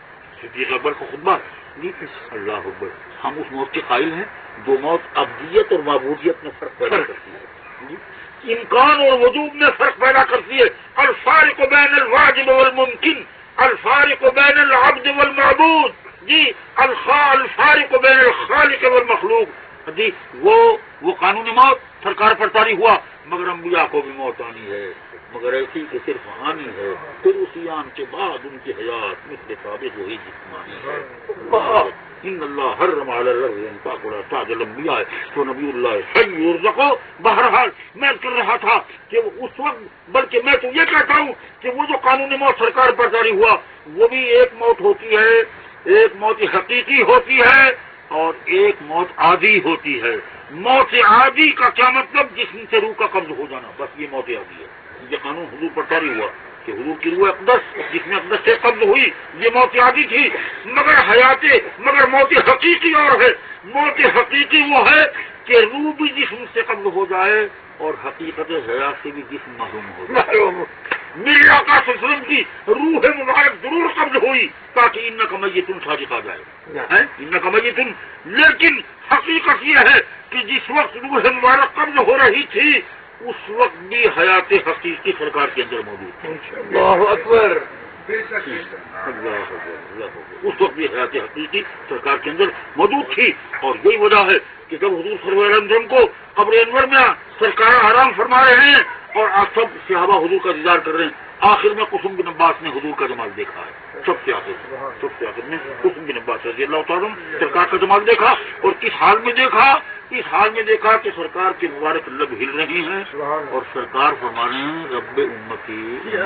صدیق اکبر کا خطبہ جی اللہ اکبر. ہم اس موت کے قائل ہیں. دو موت ابدیت اور معبودیت میں فرق پیدا کرتی ہے جی. امکان اور وجود میں فرق پیدا کرتی ہے. الفارق بین الواجب والممکن، الفارق بین العبد والمعبود جی، الفارق بین الخالق والمخلوق جی. وہ وہ قانون موت سرکار پر طاری ہوا، مگر انبیاء کو بھی موت آنی ہے، مگر ایسی کہ صرف آنی ہے. پھر اسی آن کے بعد ان کی حیات مثل ثابت وہی جسمانی ہے. ان اللہ حرم علی الرجل ان تاکل تاج الانبیاء تو نبی اللہ حی یرزقو. بہرحال میں کر رہا تھا کہ اس وقت، بلکہ میں تو یہ کہتا ہوں کہ وہ جو قانون موت سرکار پر جاری ہوا وہ بھی ایک موت ہوتی ہے، ایک موت حقیقی ہوتی ہے اور ایک موت عادی ہوتی ہے. موت عادی کا کیا مطلب؟ جسم سے روح کا قبض ہو جانا، بس یہ موت عادی ہے. یہ قانون حضور پر جاری ہوا کہ حضور کی روح اقدس جس میں اقدس سے قبض ہوئی، یہ موت عادی تھی. مگر حیات مگر موت حقیقی اور ہے. موت حقیقی وہ ہے کہ روح بھی جسم سے قبض ہو جائے اور حقیقت حیات سے بھی جسم محروم ہو جائے. میرے آقا صلی اللہ علیہ وسلم کی روح مبارک ضرور قبض ہوئی تاکہ ان کا میتن صادق آ جائے، ان کا میتن. لیکن حقیقت یہ ہے کہ جس وقت روح مبارک قبض ہو رہی تھی اس وقت بھی حیات حقیقی سرکار کے اندر موجود تھی. اللہ اکبر. اس وقت بھی حیات حقیقی سرکار کے اندر موجود تھی. اور یہی وجہ ہے کہ جب حضور صلی اللہ علیہ وسلم کو قبر انور میں سرکار آرام فرما رہے ہیں اور آپ سب صحابہ حضور کا انتظار کر رہے ہیں، آخر میں قسم بن عباس نے حضور کا جمال دیکھا ہے. سب سے آخر سب سے آخر میں قسم بن عباس رضی اللہ تعالیٰ عنہ سرکار کا جمال دیکھا. اور کس حال میں دیکھا؟ اس حال میں دیکھا کہ سرکار کے مبارک لب ہل رہی ہیں اور سرکار فرما رہے ہیں رب امتی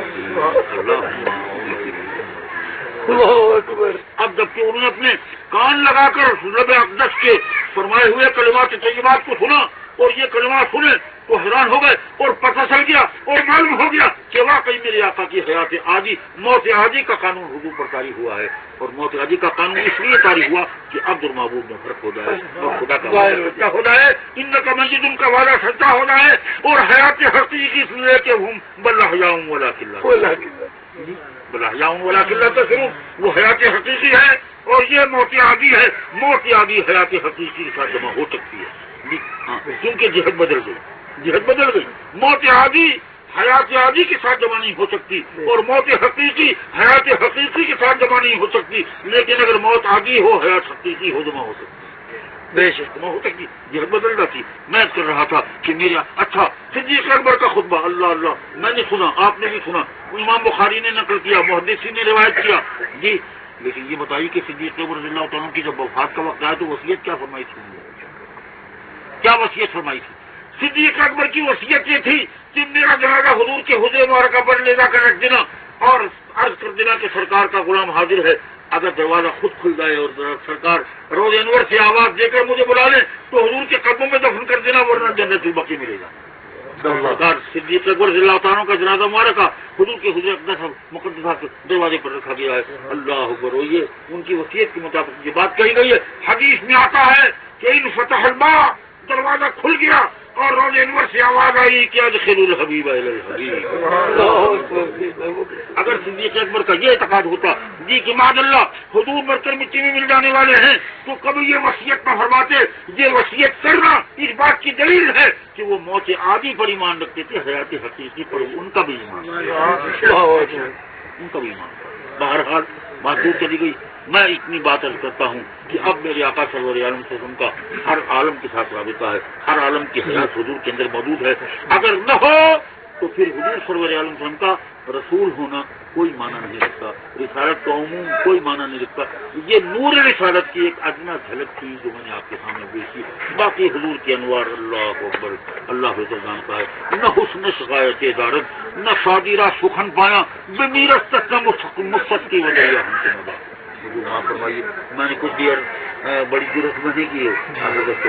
اللہ اکبر. اب جبکہ انہوں نے اپنے کان لگا کر لب اقدس کے فرمائے ہوئے کلمات طیبات کو سنا اور یہ کلمات سنے تو حیران ہو گئے اور پتہ چل گیا اور معلوم ہو گیا کہ واقعی میرے آقا کی حیات عادی موت عادی کا قانون حضور پر طاری ہوا ہے. اور موت عادی کا قانون اس لیے طاری ہوا کہ عبد اور معبود میں فرق ہو جائے اور خدا کا وعدہ سچا ہو جائے، ان کا مسجد ان کا وعدہ سچا ہو جائے اور حیات حقیقی اس لیے کہ ہم بلحیاؤں ولا قلہ بلحیاؤں ولا قلہ تو صرف وہ حیات حقیقی ہے اور یہ موت عادی ہے. موت عادی حیات حقیقی کے ساتھ جمع ہو سکتی ہے کیونکہ جہت بدل گئی، جہت بدل گئی. موت عادی حیات عادی کے ساتھ جمع نہیں ہو سکتی اور موت حقیقی حیات حقیقی کے ساتھ جمع نہیں ہو سکتی. لیکن اگر موت عادی ہو حیات حقیقی ہو جمع ہو سکتی، بے شک جمع ہو سکتی، جہت بدل جاتی. میں کر رہا تھا کہ میرا اچھا صدیق اکبر کا خطبہ اللہ اللہ میں نے سنا، آپ نے بھی سنا، امام بخاری نے نقل کیا، محدثین نے روایت کیا جی. لیکن یہ بتائیے کہ صدیق اکبر رضی اللہ تعالیٰ کی جب وفات کا وقت آیا تو وصیت کیا فرمائی تھی؟ کیا وصیت فرمائی تھی؟ صدیق اکبر کی وصیت یہ تھی کہ میرا جنازہ حضور کے حجرے مبارکہ پر لے جا کر رکھ دینا اور عرض کر دینا کہ سرکار کا غلام حاضر ہے. اگر دروازہ خود کھل جائے اور سرکار روز انور سے آواز دے کر مجھے بلا لیں تو حضور کے قدموں میں دفن کر دینا، ورنہ جنت البقیع ملے گا. سرکار صدیق اکبر رضی اللہ تعالیٰ کا جنازہ مبارکہ حضور کے حجرے اقدس مقدسہ کے دروازے پر رکھا گیا ہے. اللہ اکبر. یہ ان کی وصیت کے مطابق یہ بات کہی گئی ہے. حدیث میں آتا ہے کہ ان فتح الباب، دروازہ کھل گیا اور روز انور سے آواز آئی کہ ادخلوا الحبیب الی الحبیب. اگر صدیق اکبر کا یہ اعتقاد ہوتا جی کہ معاذ اللہ حضور برتر مٹی میں مل جانے والے ہیں تو کبھی یہ وصیت نہ فرماتے. یہ وصیت کرنا اس بات کی دلیل ہے کہ وہ موت عادی پر ایمان رکھتے تھے، حیات حقیقی پر ان کا بھی ایمان ان کا بھی ایمان. بہرحال بات دور چلی گئی. میں اتنی بات عرض کرتا ہوں کہ اب میرے آقا صلی اللہ علیہ وسلم کا ہر عالم کے ساتھ رابطہ ہے، ہر عالم کی حیات حضور کے اندر موجود ہے. اگر نہ ہو تو پھر حضور صلی اللہ علیہ وسلم کا رسول ہونا کوئی معنی نہیں رکھتا، رسالت کا عموم کوئی معنی نہیں رکھتا. یہ نور رسالت کی ایک ادنا جھلک تھی جو میں نے آپ کے سامنے پیش کی. باقی حضور کے انوار اللہ اکبر اللہ بہتر جانتا ہے. نہ حسن شکایت ادارت نہ شادیرہ سخن پایا بے میرت تک نہ مفت کی وجہ ہم سے مدا. معاف فرمائیے میں نے کچھ دیر بڑی ضرورت نہیں کی ہے.